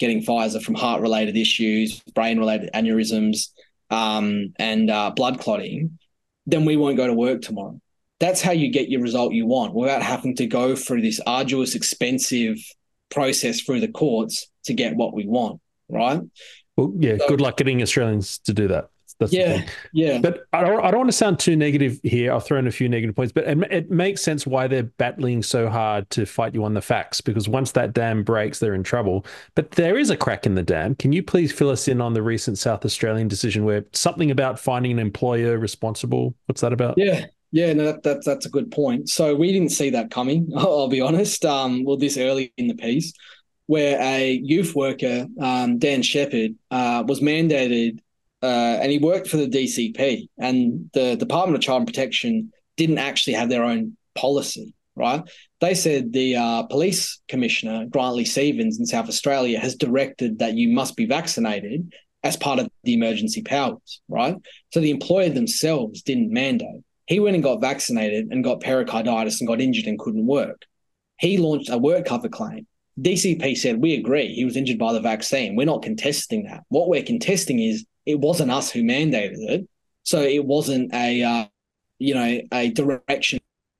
getting Pfizer from heart-related issues, brain-related aneurysms, um, and uh, blood clotting, then we won't go to work tomorrow. That's how you get your result you want without having to go through this arduous, expensive process through the courts to get what we want, right? Well, yeah, So, good luck getting Australians to do that. That's yeah, the thing. yeah. But I don't, I don't want to sound too negative here. I'll throw in a few negative points, but it, it makes sense why they're battling so hard to fight you on the facts, because once that dam breaks, they're in trouble. But there is a crack in the dam. Can you please fill us in on the recent South Australian decision where something about finding an employer responsible? What's that about? Yeah. Yeah, no, that, that, that's a good point. So we didn't see that coming, I'll be honest, um, well, this early in the piece, where a youth worker, um, Dan Shepherd, uh, was mandated, uh, and he worked for the D C P, and the Department of Child Protection didn't actually have their own policy, right? They said the uh, police commissioner, Grantley Stevens in South Australia, has directed that you must be vaccinated as part of the emergency powers, right? So the employer themselves didn't mandate. He went and got vaccinated and got pericarditis and got injured and couldn't work. He launched a work cover claim. D C P said, we agree, he was injured by the vaccine. We're not contesting that. What we're contesting is it wasn't us who mandated it. So it wasn't a, uh, you know, a direction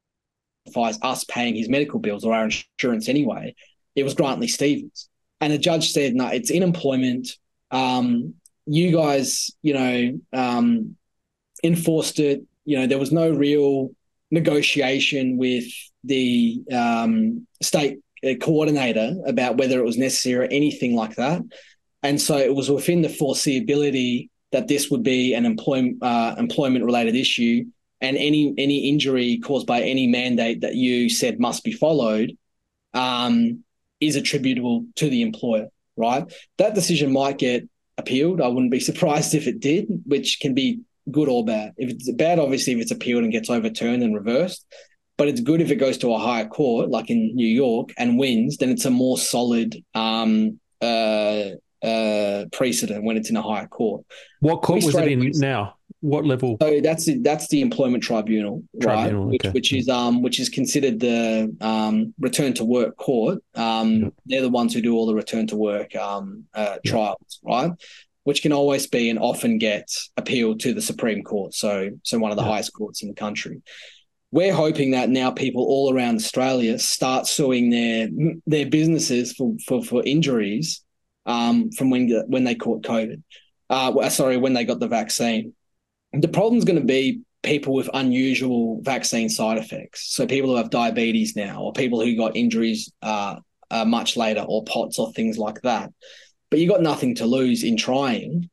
that us paying his medical bills or our insurance anyway. It was Grantley Stevens. And the judge said, no, it's in employment. Um, you guys, you know, um, enforced it. You know, there was no real negotiation with the um, state coordinator about whether it was necessary or anything like that. And so it was within the foreseeability that this would be an employ, uh, employment-related issue, and any any injury caused by any mandate that you said must be followed um, is attributable to the employer, right? That decision might get appealed. I wouldn't be surprised if it did, which can be good or bad. If it's bad, obviously, if it's appealed and gets overturned and reversed, but it's good if it goes to a higher court, like in New York, and wins, then it's a more solid um, uh, uh, precedent when it's in a higher court. What court was it in now? What level? So that's the, that's the Employment Tribunal, Tribunal, right? okay. Which, which is um which is considered the um return to work court. Um, yep. They're the ones who do all the return to work um uh, trials, yep. right? Which can always be and often get appealed to the Supreme Court, so so one of the yep. highest courts in the country. We're hoping that now people all around Australia start suing their their businesses for for, for injuries um, from when when they caught COVID. Uh, sorry, when they got the vaccine. The problem's going to be people with unusual vaccine side effects. So people who have diabetes now, or people who got injuries uh, uh, much later, or P O T S or things like that. But you got nothing to lose in trying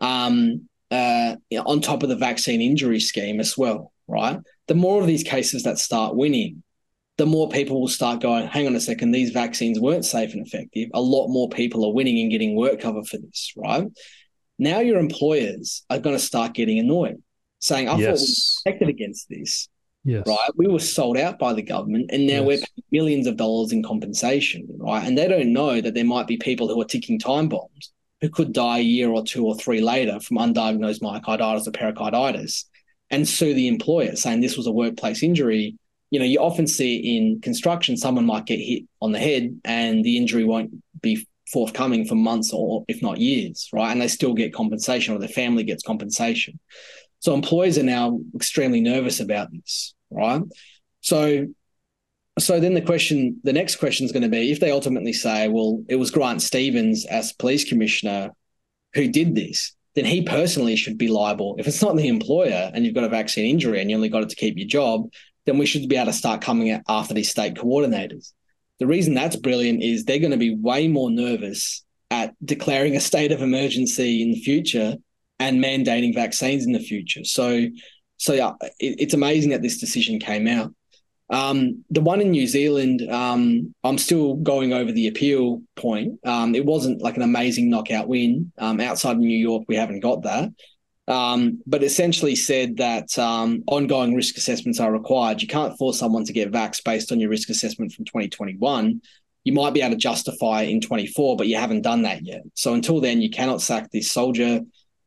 um, uh, on top of the vaccine injury scheme as well, right? The more of these cases that start winning, the more people will start going, hang on a second, these vaccines weren't safe and effective. A lot more people are winning and getting work cover for this, right? Now your employers are going to start getting annoyed, saying, I yes. thought we were protected against this, yes. right? We were sold out by the government, and now yes. we're paying millions of dollars in compensation, right? And they don't know that there might be people who are ticking time bombs who could die a year or two or three later from undiagnosed myocarditis or pericarditis and sue the employer, saying this was a workplace injury. You know, you often see in construction, someone might get hit on the head and the injury won't be forthcoming for months or if not years, right? And they still get compensation, or their family gets compensation. So employers are now extremely nervous about this, right? So, so then the question, the next question is going to be, if they ultimately say, well, it was Grant Stevens as police commissioner who did this, then he personally should be liable. If it's not the employer and you've got a vaccine injury and you only got it to keep your job, then we should be able to start coming after these state coordinators. The reason that's brilliant is they're going to be way more nervous at declaring a state of emergency in the future and mandating vaccines in the future. So, so yeah, it, it's amazing that this decision came out. Um, the one in New Zealand, um, I'm still going over the appeal point. Um, it wasn't like an amazing knockout win. Um, outside of New York, we haven't got that. Um, but essentially said that um, ongoing risk assessments are required. You can't force someone to get vaxxed based on your risk assessment from twenty twenty-one. You might be able to justify it in twenty-four, but you haven't done that yet. So until then, you cannot sack this soldier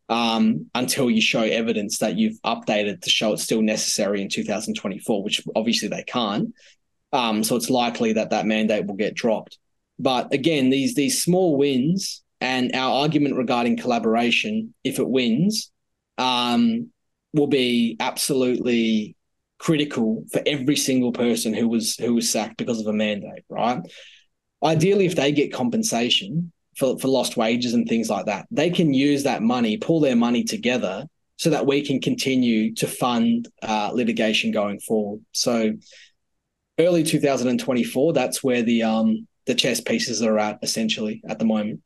um, until you show evidence that you've updated to show it's still necessary in two thousand twenty-four, which obviously they can't. Um, so it's likely that that mandate will get dropped. But again, these these small wins and our argument regarding collaboration, if it wins, um, will be absolutely critical for every single person who was who was sacked because of a mandate, right? Ideally, if they get compensation for, for lost wages and things like that, they can use that money, pull their money together so that we can continue to fund uh, litigation going forward. So early two thousand twenty-four, that's where the um the chess pieces are at essentially at the moment.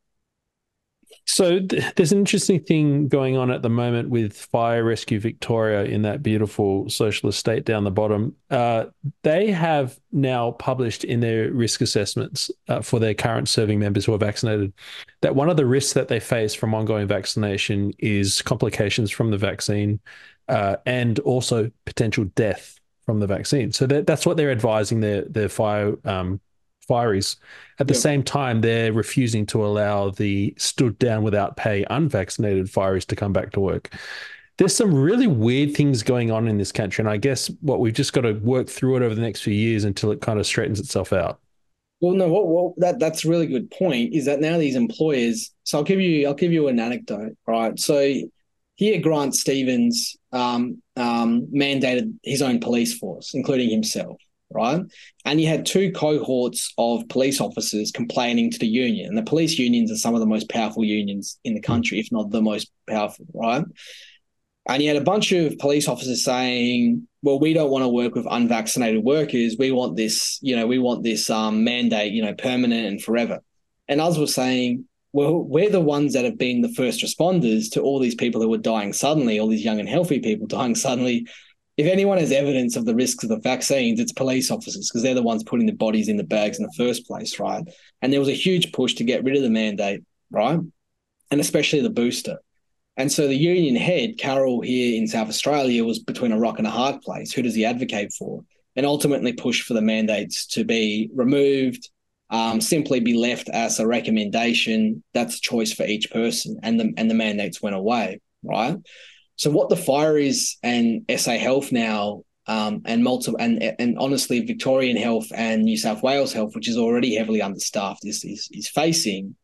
So th- there's an interesting thing going on at the moment with Fire Rescue Victoria in that beautiful socialist state down the bottom. Uh, they have now published in their risk assessments uh, for their current serving members who are vaccinated that one of the risks that they face from ongoing vaccination is complications from the vaccine uh, and also potential death from the vaccine. So that, that's what they're advising their, their fire um, fireys. At the yep. same time, they're refusing to allow the stood down without pay unvaccinated fireys to come back to work. There's some really weird things going on in this country, and I guess what we've just got to work through it over the next few years until it kind of straightens itself out. Well, no, what, what that that's a really good point. Is that now these employers? So I'll give you I'll give you an anecdote, right? So here, Grant Stevens um, um, mandated his own police force, including himself. Right. And you had two cohorts of police officers complaining to the union. And the police unions are some of the most powerful unions in the country, if not the most powerful. Right. And you had a bunch of police officers saying, well, we don't want to work with unvaccinated workers. We want this, you know, we want this um, mandate, you know, permanent and forever. And others were saying, well, we're the ones that have been the first responders to all these people who were dying suddenly, all these young and healthy people dying suddenly. If anyone has evidence of the risks of the vaccines, it's police officers because they're the ones putting the bodies in the bags in the first place, right? And there was a huge push to get rid of the mandate, right? And especially the booster. And so the union head, Carroll, here in South Australia, was between a rock and a hard place. Who does he advocate for? And ultimately pushed for the mandates to be removed, um, simply be left as a recommendation. That's a choice for each person. And the, and the mandates went away, right? So what the Fireys and S A Health now, um, and multiple, and and honestly, Victorian Health and New South Wales Health, which is already heavily understaffed, is is, is facing,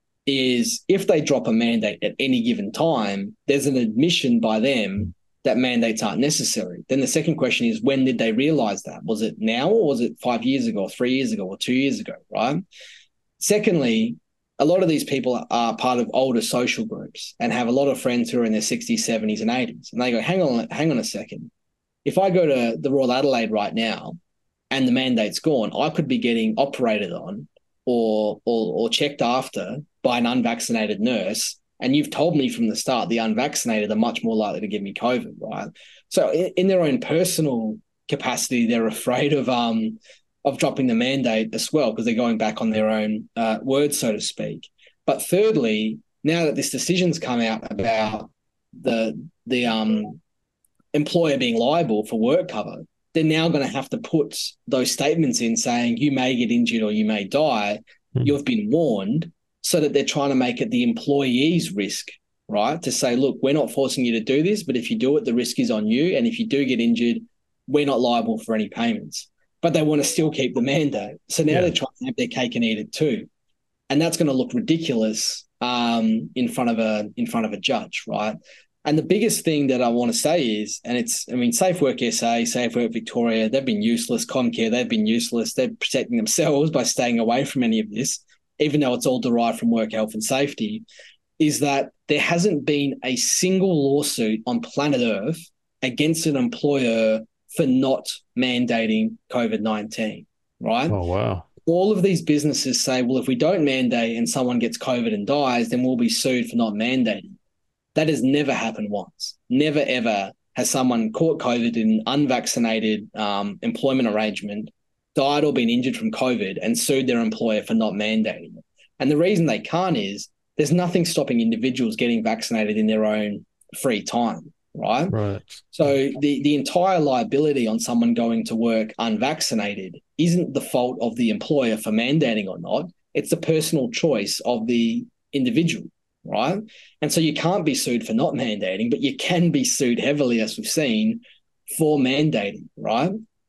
is if they drop a mandate at any given time, there's an admission by them that mandates aren't necessary. Then the second question is, when did they realise that? Was it now, or was it five years ago, or three years ago, or two years ago? Right. Secondly, a lot of these people are part of older social groups and have a lot of friends who are in their sixties, seventies and eighties. And they go, hang on, hang on a second. If I go to the Royal Adelaide right now and the mandate's gone, I could be getting operated on or, or, or checked after by an unvaccinated nurse. And you've told me from the start the unvaccinated are much more likely to give me COVID, right? So in, in their own personal capacity, they're afraid of um of dropping the mandate as well because they're going back on their own uh, words, so to speak. But thirdly, now that this decision's come out about the the um, employer being liable for work cover, they're now going to have to put those statements in saying you may get injured or you may die. Mm. You've been warned, so that they're trying to make it the employee's risk, right? To say, look, we're not forcing you to do this, but if you do it, the risk is on you. And if you do get injured, we're not liable for any payments. But they want to still keep the mandate. So now yeah. they're trying to have their cake and eat it too. And that's going to look ridiculous um, in front of a in front of a judge, right? And the biggest thing that I want to say is, and it's, I mean, Safe Work S A, Safe Work Victoria, they've been useless. Comcare, they've been useless. They're protecting themselves by staying away from any of this, even though it's all derived from work health and safety, is that there hasn't been a single lawsuit on planet Earth against an employer for not mandating COVID nineteen, right? Oh, wow. All of these businesses say, well, if we don't mandate and someone gets COVID and dies, then we'll be sued for not mandating. That has never happened once. Never, ever has someone caught COVID in an unvaccinated um, employment arrangement, died or been injured from COVID and sued their employer for not mandating it. And the reason they can't is there's nothing stopping individuals getting vaccinated in their own free time. Right. Right. So the, the entire liability on someone going to work unvaccinated isn't the fault of the employer for mandating or not. It's the personal choice of the individual. Right. And so you can't be sued for not mandating, but you can be sued heavily, as we've seen, for mandating. Right.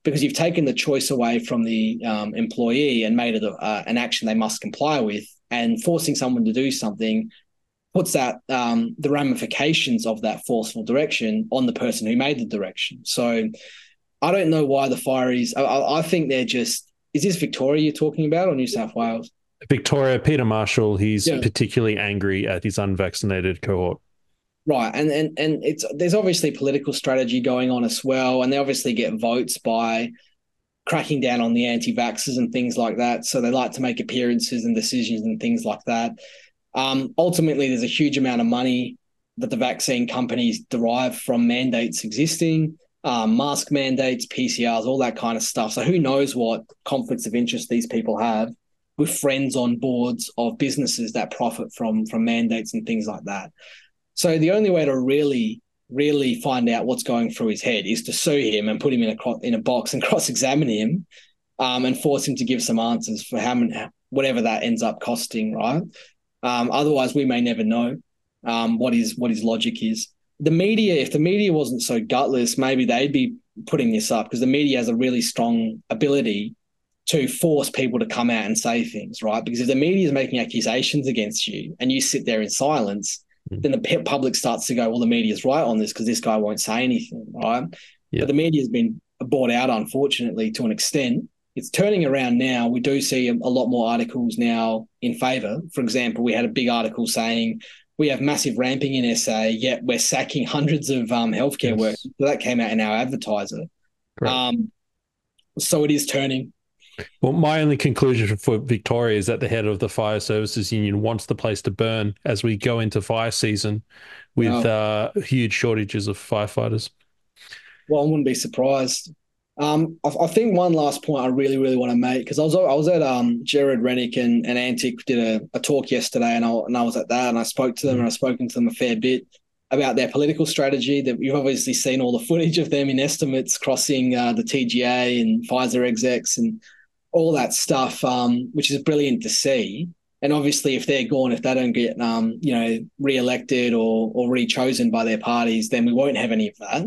because you've taken the choice away from the um, employee and made it a, uh, an action they must comply with, and forcing someone to do something puts that um, the ramifications of that forceful direction on the person who made the direction. So I don't know why the fireys, I, I think they're just, is this Victoria you're talking about or New South Wales? Victoria, Peter Marshall, he's Yeah. particularly angry at his unvaccinated cohort. Right, and and and it's there's obviously political strategy going on as well, and they obviously get votes by cracking down on the anti-vaxxers and things like that. So they like to make appearances and decisions and things like that. Um, ultimately, there's a huge amount of money that the vaccine companies derive from mandates existing, um, mask mandates, P C Rs, all that kind of stuff. So who knows what conflicts of interest these people have with friends on boards of businesses that profit from from mandates and things like that. So the only way to really, really find out what's going through his head is to sue him and put him in a in a box and cross-examine him, um, and force him to give some answers for how many, whatever that ends up costing, right? Um, otherwise, we may never know um, what his what his logic is. The media, if the media wasn't so gutless, maybe they'd be putting this up, because the media has a really strong ability to force people to come out and say things, right? Because if the media is making accusations against you and you sit there in silence, then the public starts to go, well, the media's right on this because this guy won't say anything, right? Yeah. But the media's been bought out, unfortunately, to an extent. It's turning around now. We do see a, a lot more articles now in favour. For example, we had a big article saying we have massive ramping in S A, yet we're sacking hundreds of um, healthcare yes. workers. So that came out in our advertiser. Um, so it is turning. Well, my only conclusion for Victoria is that the head of the Fire Services Union wants the place to burn as we go into fire season with oh. uh, huge shortages of firefighters. Well, I wouldn't be surprised. Um, I, I think one last point I really, really want to make, because I was I was at um, Jared Rennick and, and Antic did a, a talk yesterday, and I, and I was at that, and I spoke to them, mm. and I've spoken to them a fair bit about their political strategy. That you've obviously seen all the footage of them in estimates crossing uh, the T G A and Pfizer execs and all that stuff, um, which is brilliant to see. And obviously, if they're gone, if they don't get, um, you know, re-elected or or re-chosen by their parties, then we won't have any of that,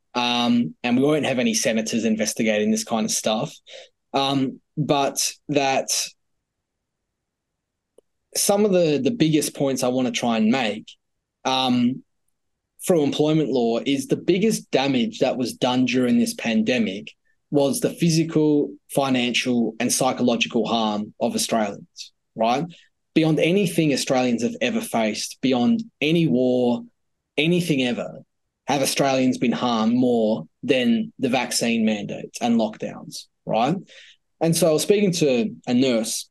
um, and we won't have any senators investigating this kind of stuff. Um, but that some of the the biggest points I want to try and make um, through employment law is the biggest damage that was done during this pandemic was the physical, financial, and psychological harm of Australians, right? Beyond anything Australians have ever faced, beyond any war, anything ever, have Australians been harmed more than the vaccine mandates and lockdowns, right? And so I was speaking to a nurse,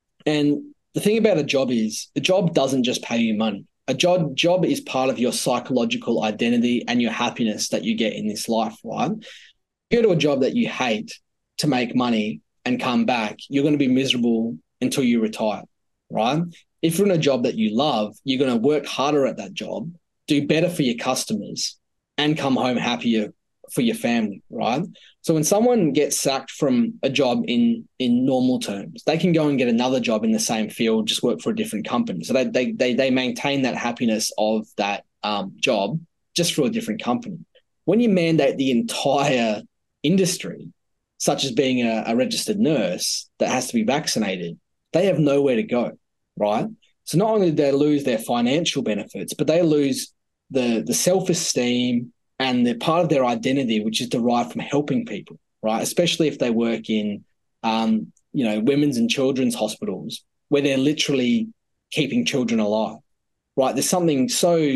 and the thing about a job is the job doesn't just pay you money. A job, job is part of your psychological identity and your happiness that you get in this life, right? Go to a job that you hate to make money and come back, you're going to be miserable until you retire, right? If you're in a job that you love, you're going to work harder at that job, do better for your customers, and come home happier for your family, right? So when someone gets sacked from a job in in normal terms, they can go and get another job in the same field, just work for a different company. So they they they, they maintain that happiness of that um, job just for a different company. When you mandate the entire industry, such as being a, a registered nurse that has to be vaccinated, they have nowhere to go, right? So not only do they lose their financial benefits, but they lose the, the self-esteem and the part of their identity, which is derived from helping people, right? Especially if they work in, um, you know, women's and children's hospitals where they're literally keeping children alive, right? There's something so,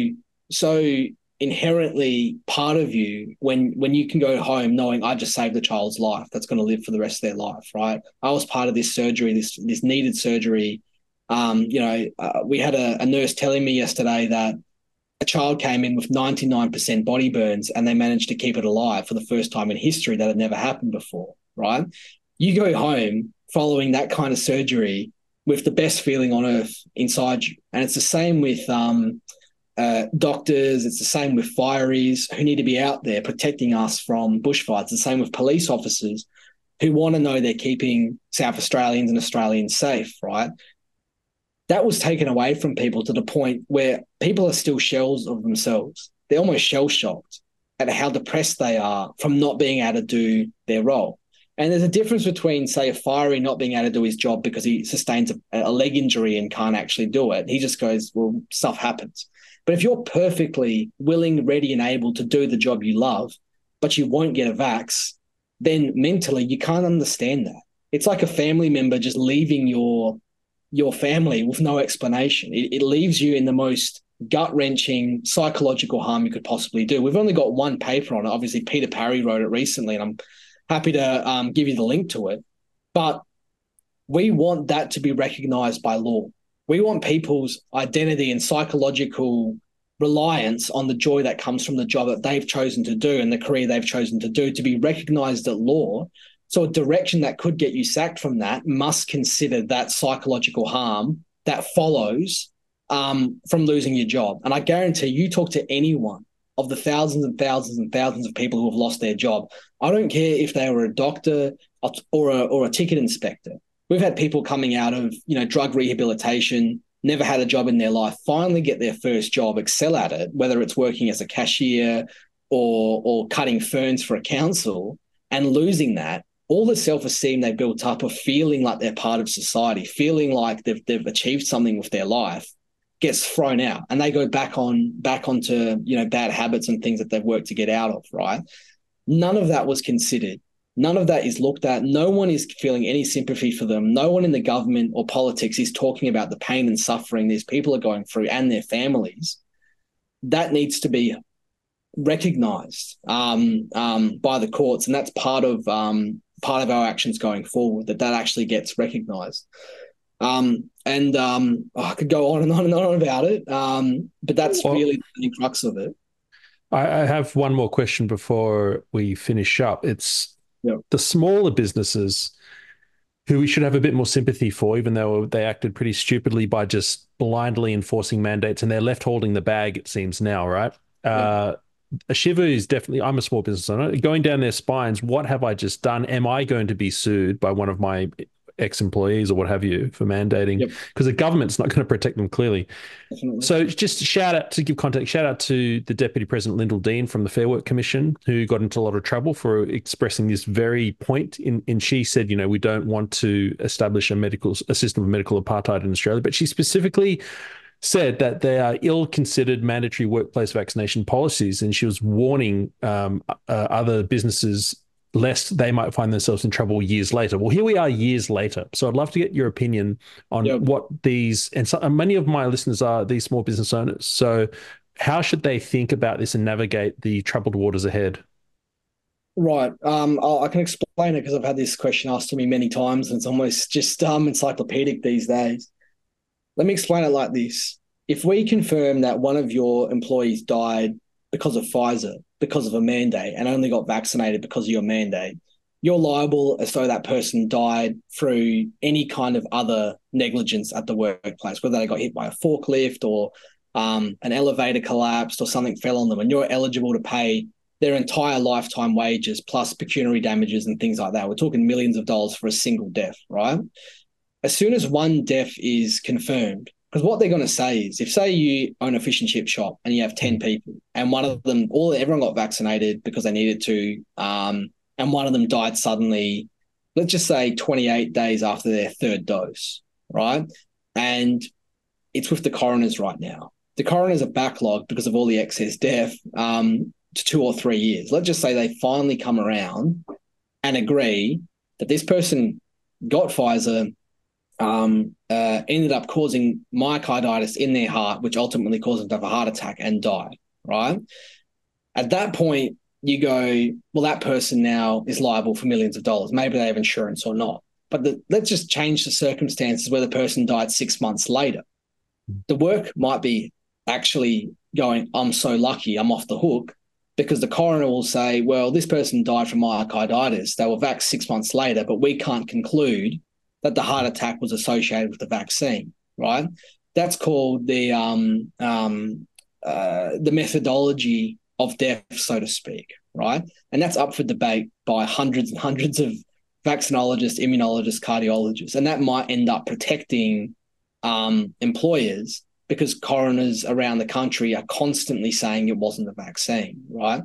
so inherently part of you when when you can go home knowing I just saved a child's life that's going to live for the rest of their life, right? I was part of this surgery, this this needed surgery. Um, you know, uh, we had a, a nurse telling me yesterday that a child came in with ninety-nine percent body burns and they managed to keep it alive for the first time in history. That had never happened before, right? You go home following that kind of surgery with the best feeling on earth inside you. And it's the same with um Uh, doctors, it's the same with fireys who need to be out there protecting us from bushfires. It's the same with police officers who want to know they're keeping South Australians and Australians safe, right? That was taken away from people to the point where people are still shells of themselves. They're almost shell-shocked at how depressed they are from not being able to do their role. And there's a difference between, say, a firey not being able to do his job because he sustains a, a leg injury and can't actually do it. He just goes, well, stuff happens. But if you're perfectly willing, ready, and able to do the job you love, but you won't get a vax, then mentally you can't understand that. It's like a family member just leaving your your family with no explanation. It, it leaves you in the most gut-wrenching psychological harm you could possibly do. We've only got one paper on it. Obviously, Peter Parry wrote it recently, and I'm happy to um, give you the link to it. But we want that to be recognised by law. We want people's identity and psychological reliance on the joy that comes from the job that they've chosen to do and the career they've chosen to do to be recognised at law. So a direction that could get you sacked from that must consider that psychological harm that follows um, from losing your job. And I guarantee you talk to anyone of the thousands and thousands and thousands of people who have lost their job. I don't care if they were a doctor or a, or a ticket inspector. We've had people coming out of, you know, drug rehabilitation, never had a job in their life, finally get their first job, excel at it, whether it's working as a cashier or or cutting ferns for a council, and losing that, all the self-esteem they built up of feeling like they're part of society, feeling like they've they've achieved something with their life, gets thrown out, and they go back on back onto, you know, bad habits and things that they've worked to get out of, right? None of that was considered. None of that is looked at. No one is feeling any sympathy for them. No one in the government or politics is talking about the pain and suffering these people are going through and their families. That needs to be recognised um, um, by the courts, and that's part of um, part of our actions going forward, that that actually gets recognised. Um, and um, oh, I could go on and on and on about it, um, but that's well, really the crux of it. I, I have one more question before we finish up. It's Yep. the smaller businesses who we should have a bit more sympathy for, even though they acted pretty stupidly by just blindly enforcing mandates, and they're left holding the bag, it seems now, right? Yep. Uh, a shiver is definitely, I'm a small business owner, going down their spines. What have I just done? Am I going to be sued by one of my ex-employees or what have you for mandating? Because yep. the government's not going to protect them, clearly. Definitely. So just shout out, to give context, shout out to the Deputy President Lyndall Dean from the Fair Work Commission, who got into a lot of trouble for expressing this very point. In, and she said, you know, we don't want to establish a medical a system of medical apartheid in Australia, but she specifically said that they are ill-considered mandatory workplace vaccination policies, and she was warning um, uh, other businesses lest they might find themselves in trouble years later. Well, here we are years later. So I'd love to get your opinion on yep. what these, and, so, and many of my listeners are these small business owners. So how should they think about this and navigate the troubled waters ahead? Right. Um, I can explain it because I've had this question asked to me many times, and it's almost just um, encyclopedic these days. Let me explain it like this. If we confirm that one of your employees died because of Pfizer, because of a mandate, and only got vaccinated because of your mandate, you're liable as though that person died through any kind of other negligence at the workplace, whether they got hit by a forklift or um, an elevator collapsed or something fell on them, and you're eligible to pay their entire lifetime wages plus pecuniary damages and things like that. We're talking millions of dollars for a single death, right? As soon as one death is confirmed, because what they're going to say is, if say you own a fish and chip shop and you have ten people, and one of them, all everyone got vaccinated because they needed to, um, and one of them died suddenly, let's just say twenty-eight days after their third dose, right? And it's with the coroners right now. The coroners are backlogged because of all the excess death um, to two or three years. Let's just say they finally come around and agree that this person got Pfizer, Um, uh, ended up causing myocarditis in their heart, which ultimately caused them to have a heart attack and die, right? At that point, you go, well, that person now is liable for millions of dollars. Maybe they have insurance or not. But the, let's just change the circumstances where the person died six months later. The work might be actually going, I'm so lucky, I'm off the hook, because the coroner will say, well, this person died from myocarditis. They were vaxxed six months later, but we can't conclude that the heart attack was associated with the vaccine, right? That's called the um, um, uh, the methodology of death, so to speak, right? And that's up for debate by hundreds and hundreds of vaccinologists, immunologists, cardiologists, and that might end up protecting um, employers because coroners around the country are constantly saying it wasn't the vaccine, right?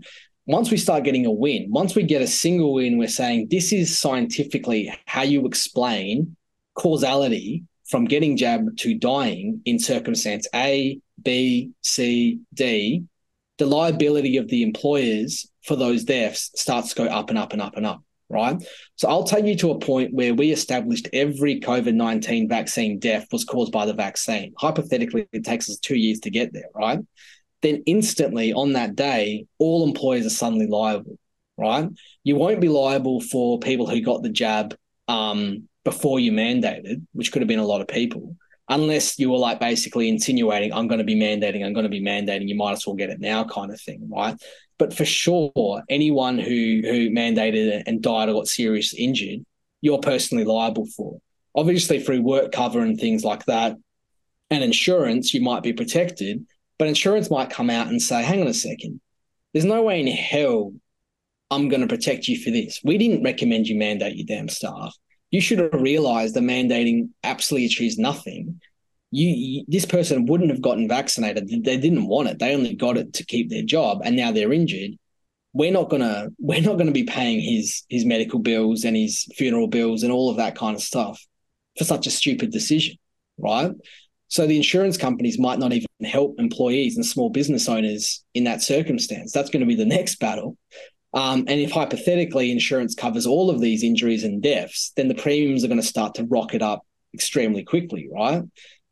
once we start getting a win, once we get a single win, we're saying this is scientifically how you explain causality from getting jabbed to dying in circumstance A, B, C, D, the liability of the employers for those deaths starts to go up and up and up and up, right? So I'll take you to a point where we established every COVID nineteen vaccine death was caused by the vaccine. Hypothetically, it takes us two years to get there, right? Then instantly on that day, all employers are suddenly liable, right? You won't be liable for people who got the jab um, before you mandated, which could have been a lot of people, unless you were like basically insinuating, I'm going to be mandating, I'm going to be mandating, you might as well get it now kind of thing, right? But for sure, anyone who who mandated and died or got seriously injured, you're personally liable for. Obviously, through work cover and things like that and insurance, you might be protected, but insurance might come out and say, hang on a second, there's no way in hell I'm going to protect you for this. We didn't recommend you mandate your damn staff. You should have realised the mandating absolutely achieves nothing. You, you, this person wouldn't have gotten vaccinated. They didn't want it. They only got it to keep their job, and now they're injured. We're not gonna we're not gonna be paying his his medical bills and his funeral bills and all of that kind of stuff for such a stupid decision, right? So the insurance companies might not even help employees and small business owners in that circumstance. That's going to be the next battle. Um, and if hypothetically insurance covers all of these injuries and deaths, then the premiums are going to start to rocket up extremely quickly, right?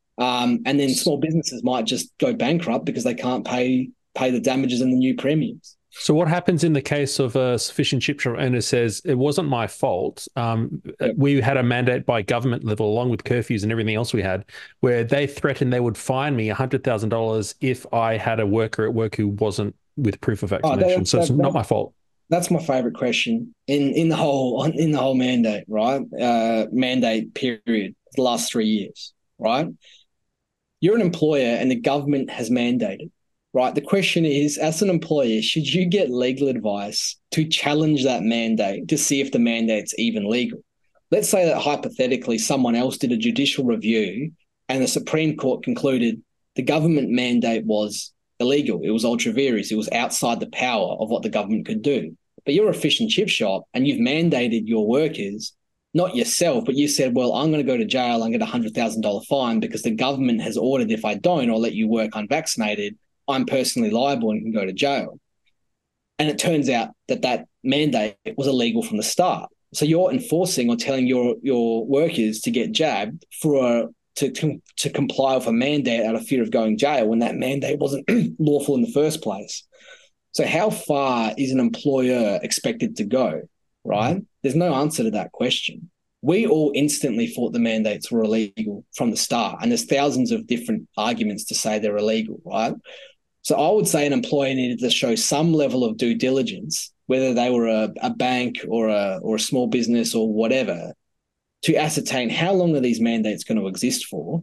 Um, and then small businesses might just go bankrupt because they can't pay pay the damages and the new premiums. So what happens in the case of a sufficient chip shop owner says, it wasn't my fault. Um, yep. We had a mandate by government level, along with curfews and everything else we had, where they threatened they would fine me one hundred thousand dollars if I had a worker at work who wasn't with proof of vaccination. Oh, that, so that, it's that, not my fault. That's my favorite question in, in the whole in the whole mandate, right? Uh, mandate period, the last three years, right? You're an employer and the government has mandated, right? The question is, as an employer, should you get legal advice to challenge that mandate to see if the mandate's even legal? Let's say that hypothetically someone else did a judicial review and the Supreme Court concluded the government mandate was illegal. It was ultra vires. It was outside the power of what the government could do. But you're a fish and chip shop and you've mandated your workers, not yourself, but you said, well, I'm going to go to jail and get a one hundred thousand dollars fine because the government has ordered if I don't or let you work unvaccinated, I'm personally liable and can go to jail. And it turns out that that mandate was illegal from the start. So you're enforcing or telling your your workers to get jabbed for a, to, to, to comply with a mandate out of fear of going jail when that mandate wasn't lawful in the first place. So how far is an employer expected to go, right? There's no answer to that question. We all instantly thought the mandates were illegal from the start, and there's thousands of different arguments to say they're illegal, right? So I would say an employer needed to show some level of due diligence, whether they were a, a bank or a or a small business or whatever, to ascertain how long are these mandates going to exist for,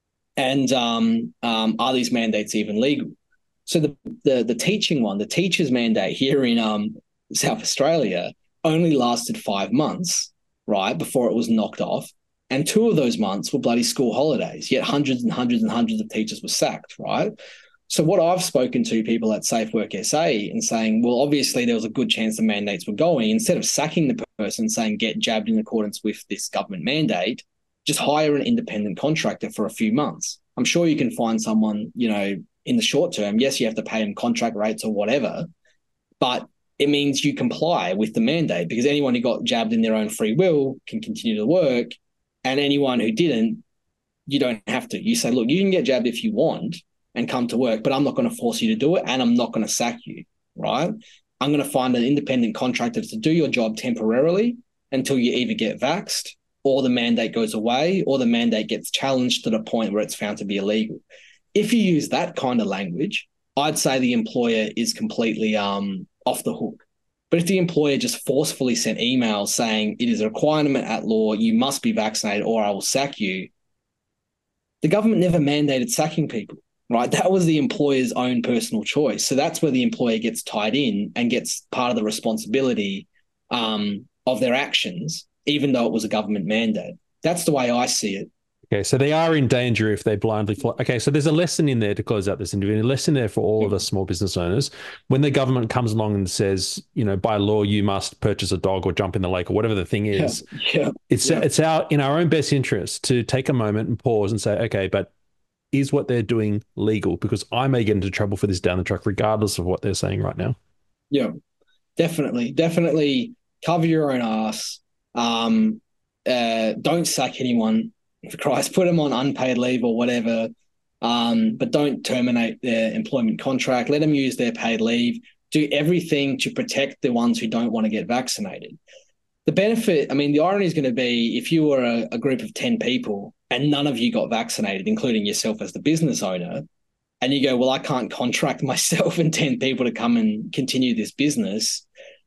and um, um, are these mandates even legal? So the, the the teaching one, the teacher's mandate here in um, South Australia only lasted five months, right, before it was knocked off. And two of those months were bloody school holidays, yet hundreds and hundreds and hundreds of teachers were sacked, right? So what I've spoken to people at Safe Work S A and saying, well, obviously there was a good chance the mandates were going, instead of sacking the person saying get jabbed in accordance with this government mandate, just hire an independent contractor for a few months. I'm sure you can find someone, you know, in the short term. Yes, you have to pay them contract rates or whatever, but it means you comply with the mandate because anyone who got jabbed in their own free will can continue to work, and anyone who didn't, you don't have to. You say, look, you can get jabbed if you want and come to work, but I'm not going to force you to do it, and I'm not going to sack you, right? I'm going to find an independent contractor to do your job temporarily until you either get vaxxed or the mandate goes away or the mandate gets challenged to the point where it's found to be illegal. If you use that kind of language, I'd say the employer is completely um, off the hook. But if the employer just forcefully sent emails saying it is a requirement at law, you must be vaccinated or I will sack you, the government never mandated sacking people, right? That was the employer's own personal choice. So that's where the employer gets tied in and gets part of the responsibility um, of their actions, even though it was a government mandate. That's the way I see it. Okay, so they are in danger if they blindly follow. Okay, so there's a lesson in there to close out this interview, a lesson there for all of us small business owners. When the government comes along and says, you know, by law, you must purchase a dog or jump in the lake or whatever the thing is, yeah, yeah, it's yeah. it's our in our own best interest to take a moment and pause and say, okay, but is what they're doing legal? Because I may get into trouble for this down the track, regardless of what they're saying right now. Yeah, definitely, definitely cover your own ass. Um, uh, don't sack anyone. For Christ, put them on unpaid leave or whatever, um, but don't terminate their employment contract. Let them use their paid leave. Do everything to protect the ones who don't want to get vaccinated. The benefit, I mean, the irony is going to be if you were a, a group of ten people and none of you got vaccinated, including yourself as the business owner, and you go, well, I can't contract myself and ten people to come and continue this business,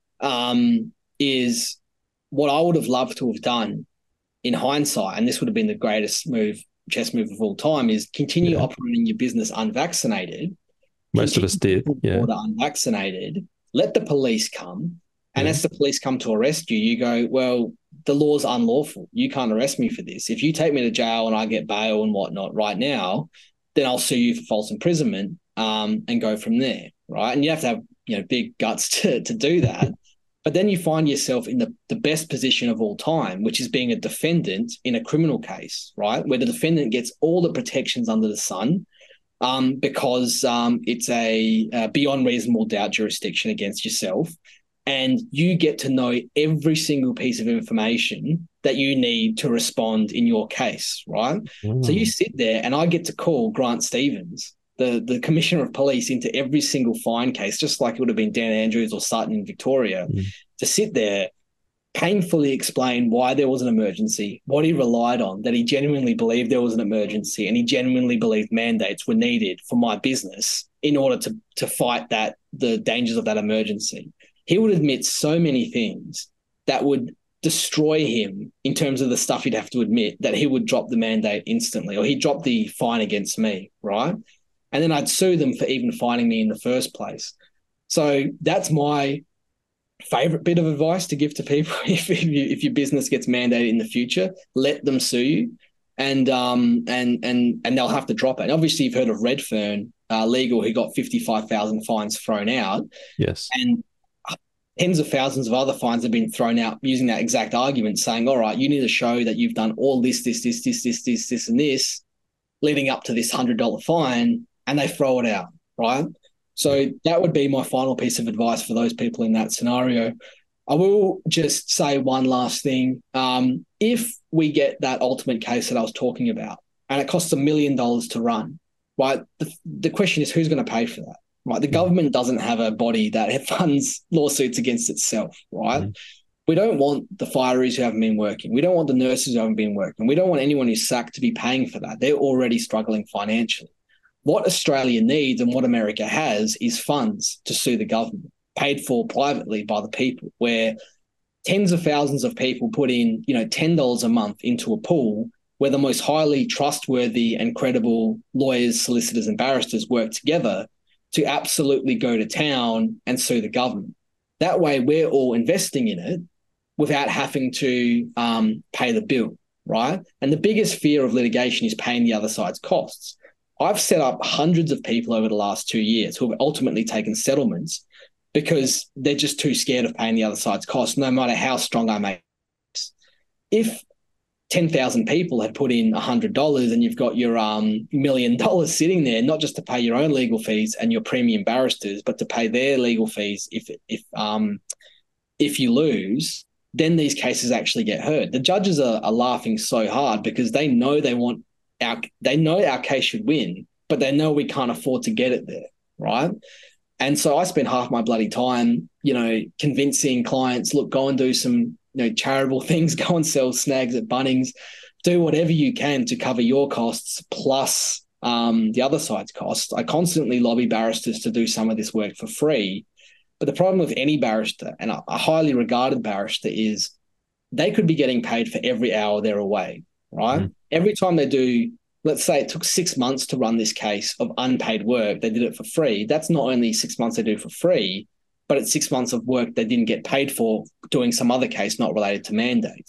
um, is what I would have loved to have done in hindsight, and this would have been the greatest move, chess move of all time, is continue yeah. operating your business unvaccinated. Most of us did. Yeah. Unvaccinated. Let the police come. And yeah. as the police come to arrest you, you go, well, the law's unlawful. You can't arrest me for this. If you take me to jail and I get bail and whatnot right now, then I'll sue you for false imprisonment um, and go from there, right? And you have to have, you know, big guts to, to do that. But then you find yourself in the, the best position of all time, which is being a defendant in a criminal case, right? Where the defendant gets all the protections under the sun um, because um, it's a, a beyond reasonable doubt jurisdiction against yourself. And you get to know every single piece of information that you need to respond in your case, right? Mm. So you sit there and I get to call Grant Stevens, the, the commissioner of police, into every single fine case, just like it would have been Dan Andrews or Sutton in Victoria, mm. to sit there, painfully explain why there was an emergency, what he relied on, that he genuinely believed there was an emergency, and he genuinely believed mandates were needed for my business in order to, to fight that the dangers of that emergency. He would admit so many things that would destroy him in terms of the stuff he'd have to admit, that he would drop the mandate instantly, or he'd drop the fine against me, right? And then I'd sue them for even fining me in the first place. So that's my favorite bit of advice to give to people. If, if, you, if your business gets mandated in the future, let them sue you, and um and and and they'll have to drop it. And obviously, you've heard of Redfern uh, Legal, who got fifty-five thousand fines thrown out. Yes. And tens of thousands of other fines have been thrown out using that exact argument, saying, all right, you need to show that you've done all this, this, this, this, this, this, this, and this leading up to this one hundred dollars fine, and they throw it out, right? So that would be my final piece of advice for those people in that scenario. I will just say one last thing. Um, if we get that ultimate case that I was talking about, and it costs a million dollars to run, right, the, the question is, who's going to pay for that? Right, the government doesn't have a body that funds lawsuits against itself, right? Mm-hmm. We don't want the fireys who haven't been working. We don't want the nurses who haven't been working. We don't want anyone who's sacked to be paying for that. They're already struggling financially. What Australia needs and what America has is funds to sue the government, paid for privately by the people, where tens of thousands of people put in, you know, ten dollars a month into a pool where the most highly trustworthy and credible lawyers, solicitors, and barristers work together to absolutely go to town and sue the government. That way, we're all investing in it without having to um, pay the bill, right? And the biggest fear of litigation is paying the other side's costs. I've set up hundreds of people over the last two years who have ultimately taken settlements because they're just too scared of paying the other side's costs, no matter how strong I make. If ten thousand people had put in one hundred dollars and you've got your um, million dollars sitting there, not just to pay your own legal fees and your premium barristers, but to pay their legal fees if if um, if you lose, then these cases actually get heard. The judges are, are laughing so hard because they know they want our they know our case should win, but they know we can't afford to get it there, right? And so I spend half my bloody time, you know, convincing clients, look, go and do some, you know, charitable things, go and sell snags at Bunnings, do whatever you can to cover your costs plus um, the other side's costs. I constantly lobby barristers to do some of this work for free. But the problem with any barrister, and a, a highly regarded barrister, is they could be getting paid for every hour they're away, right? Mm-hmm. Every time they do, let's say it took six months to run this case of unpaid work, they did it for free. That's not only six months they do for free, but it's six months of work they didn't get paid for doing some other case not related to mandates.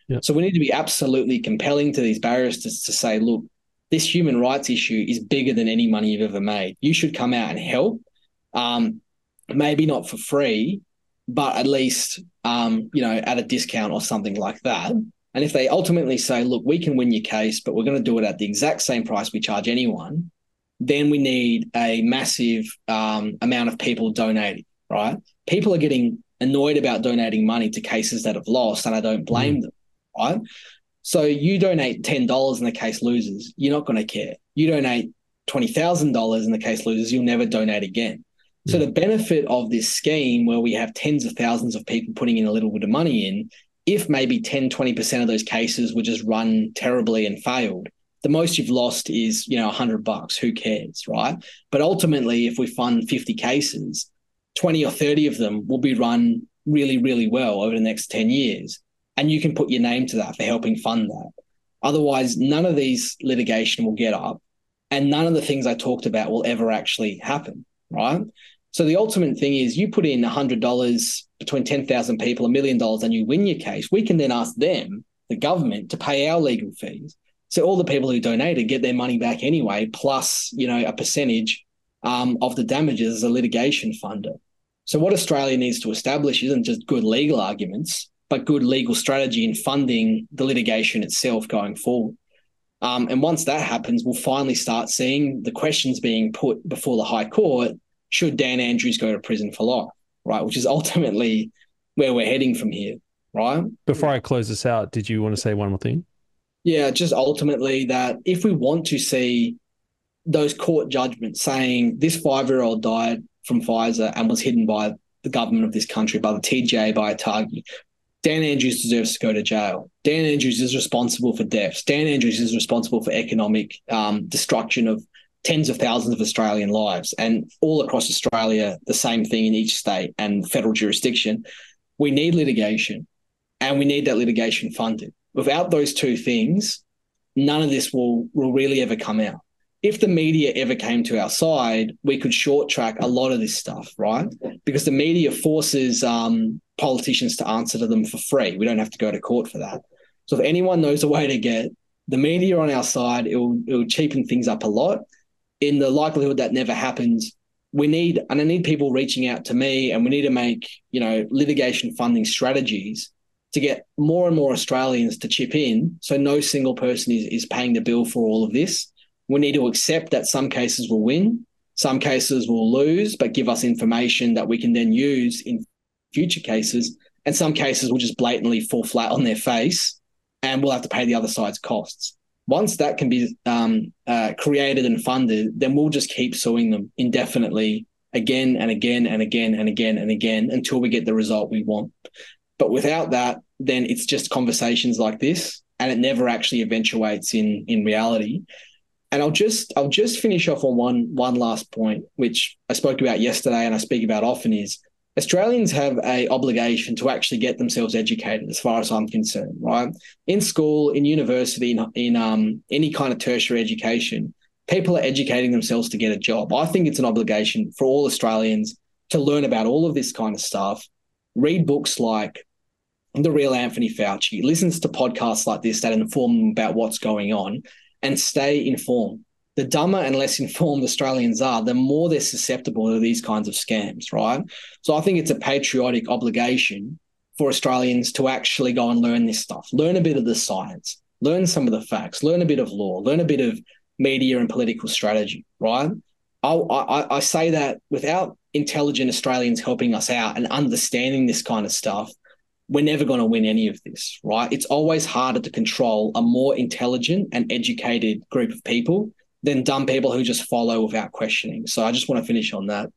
Yeah. So we need to be absolutely compelling to these barristers to say, look, this human rights issue is bigger than any money you've ever made. You should come out and help, um, maybe not for free, but at least, um, you know, at a discount or something like that. And if they ultimately say, look, we can win your case, but we're going to do it at the exact same price we charge anyone, then we need a massive um, amount of people donating, right? People are getting annoyed about donating money to cases that have lost, and I don't blame mm. them, right? So you donate ten dollars and the case loses, you're not going to care. You donate twenty thousand dollars and the case loses, you'll never donate again. Mm. So the benefit of this scheme where we have tens of thousands of people putting in a little bit of money in, if maybe ten, twenty percent of those cases were just run terribly and failed, the most you've lost is, you know, a hundred bucks. Who cares, right? But ultimately, if we fund fifty cases, twenty or thirty of them will be run really, really well over the next ten years. And you can put your name to that for helping fund that. Otherwise, none of these litigation will get up and none of the things I talked about will ever actually happen, right? So the ultimate thing is you put in one hundred dollars between ten thousand people, a million dollars, and you win your case. We can then ask them, the government, to pay our legal fees. So all the people who donated get their money back anyway, plus, you know, a percentage um, of the damages as a litigation funder. So what Australia needs to establish isn't just good legal arguments, but good legal strategy in funding the litigation itself going forward. Um, and once that happens, we'll finally start seeing the questions being put before the High Court, should Dan Andrews go to prison for life, right? Which is ultimately where we're heading from here, right? Before I close this out, did you want to say one more thing? Yeah, just ultimately that if we want to see those court judgments saying this five-year-old died from Pfizer and was hidden by the government of this country, by the T J A, by ATAGI, Dan Andrews deserves to go to jail. Dan Andrews is responsible for deaths. Dan Andrews is responsible for economic um, destruction of tens of thousands of Australian lives, and all across Australia, the same thing in each state and federal jurisdiction. We need litigation, and we need that litigation funded. Without those two things, none of this will, will really ever come out. If the media ever came to our side, we could short track a lot of this stuff, right? Because the media forces um, politicians to answer to them for free. We don't have to go to court for that. So if anyone knows a way to get the media on our side, it will, it will cheapen things up a lot. In the likelihood that never happens, we need, and I need people reaching out to me, and we need to make, you know, litigation funding strategies to get more and more Australians to chip in, so no single person is, is paying the bill for all of this. We need to accept that some cases will win, some cases will lose, but give us information that we can then use in future cases, and some cases will just blatantly fall flat on their face and we'll have to pay the other side's costs. Once that can be um, uh, created and funded, then we'll just keep suing them indefinitely again and again and again and again and again until we get the result we want. But without that, then it's just conversations like this, and it never actually eventuates in in reality. And I'll just I'll just finish off on one one last point, which I spoke about yesterday and I speak about often, is Australians have a obligation to actually get themselves educated, as far as I'm concerned, right? In school, in university, in, in um, any kind of tertiary education, people are educating themselves to get a job. I think it's an obligation for all Australians to learn about all of this kind of stuff, read books like The Real Anthony Fauci, listens to podcasts like this that inform them about what's going on, and stay informed. The dumber and less informed Australians are, the more they're susceptible to these kinds of scams, right? So I think it's a patriotic obligation for Australians to actually go and learn this stuff, learn a bit of the science, learn some of the facts, learn a bit of law, learn a bit of media and political strategy, right? I, I, I say that without intelligent Australians helping us out and understanding this kind of stuff, we're never going to win any of this, right? It's always harder to control a more intelligent and educated group of people than dumb people who just follow without questioning. So I just want to finish on that.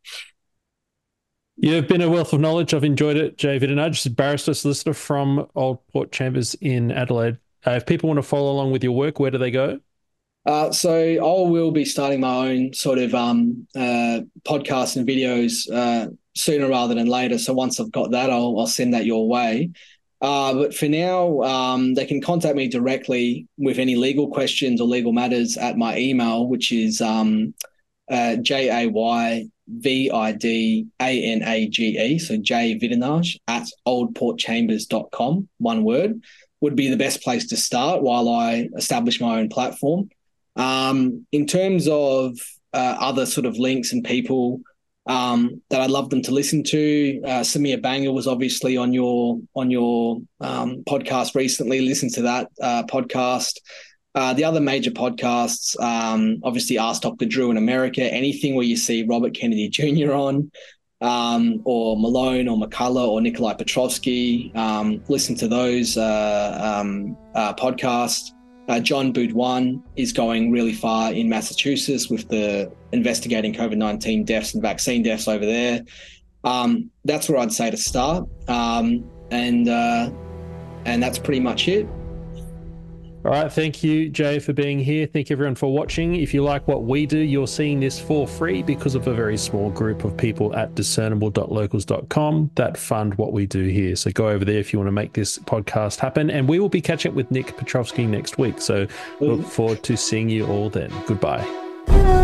You've been a wealth of knowledge. I've enjoyed it. Jay Vidinage, barrister solicitor from Old Port Chambers in Adelaide. Uh, if people want to follow along with your work, where do they go? Uh, so I will be starting my own sort of um, uh, podcasts and videos uh, sooner rather than later. So once I've got that, I'll, I'll send that your way. Uh, but for now, um, they can contact me directly with any legal questions or legal matters at my email, which is um, uh, J A Y V I D A N A G E, so J Vidinage at old port chambers dot com, one word. would be the best place to start while I establish my own platform. Um, in terms of uh, other sort of links and people um, that I'd love them to listen to, uh, Samir Banger was obviously on your on your um, podcast recently. Listen to that uh, podcast. Uh, the other major podcasts, um, obviously Ask Doctor Drew in America, anything where you see Robert Kennedy Junior on, um, or Malone or McCullough or Nikolai Petrovsky, um, listen to those uh, um, uh, podcasts. Uh, John Boudouin is going really far in Massachusetts with the investigating COVID nineteen deaths and vaccine deaths over there. Um, that's where I'd say to start. Um, and uh, and that's pretty much it. All right. Thank you, Jay, for being here. Thank you, everyone, for watching. If you like what we do, you're seeing this for free because of a very small group of people at discernible dot locals dot com that fund what we do here. So go over there if you want to make this podcast happen. And we will be catching up with Nick Petrovsky next week. So look forward to seeing you all then. Goodbye.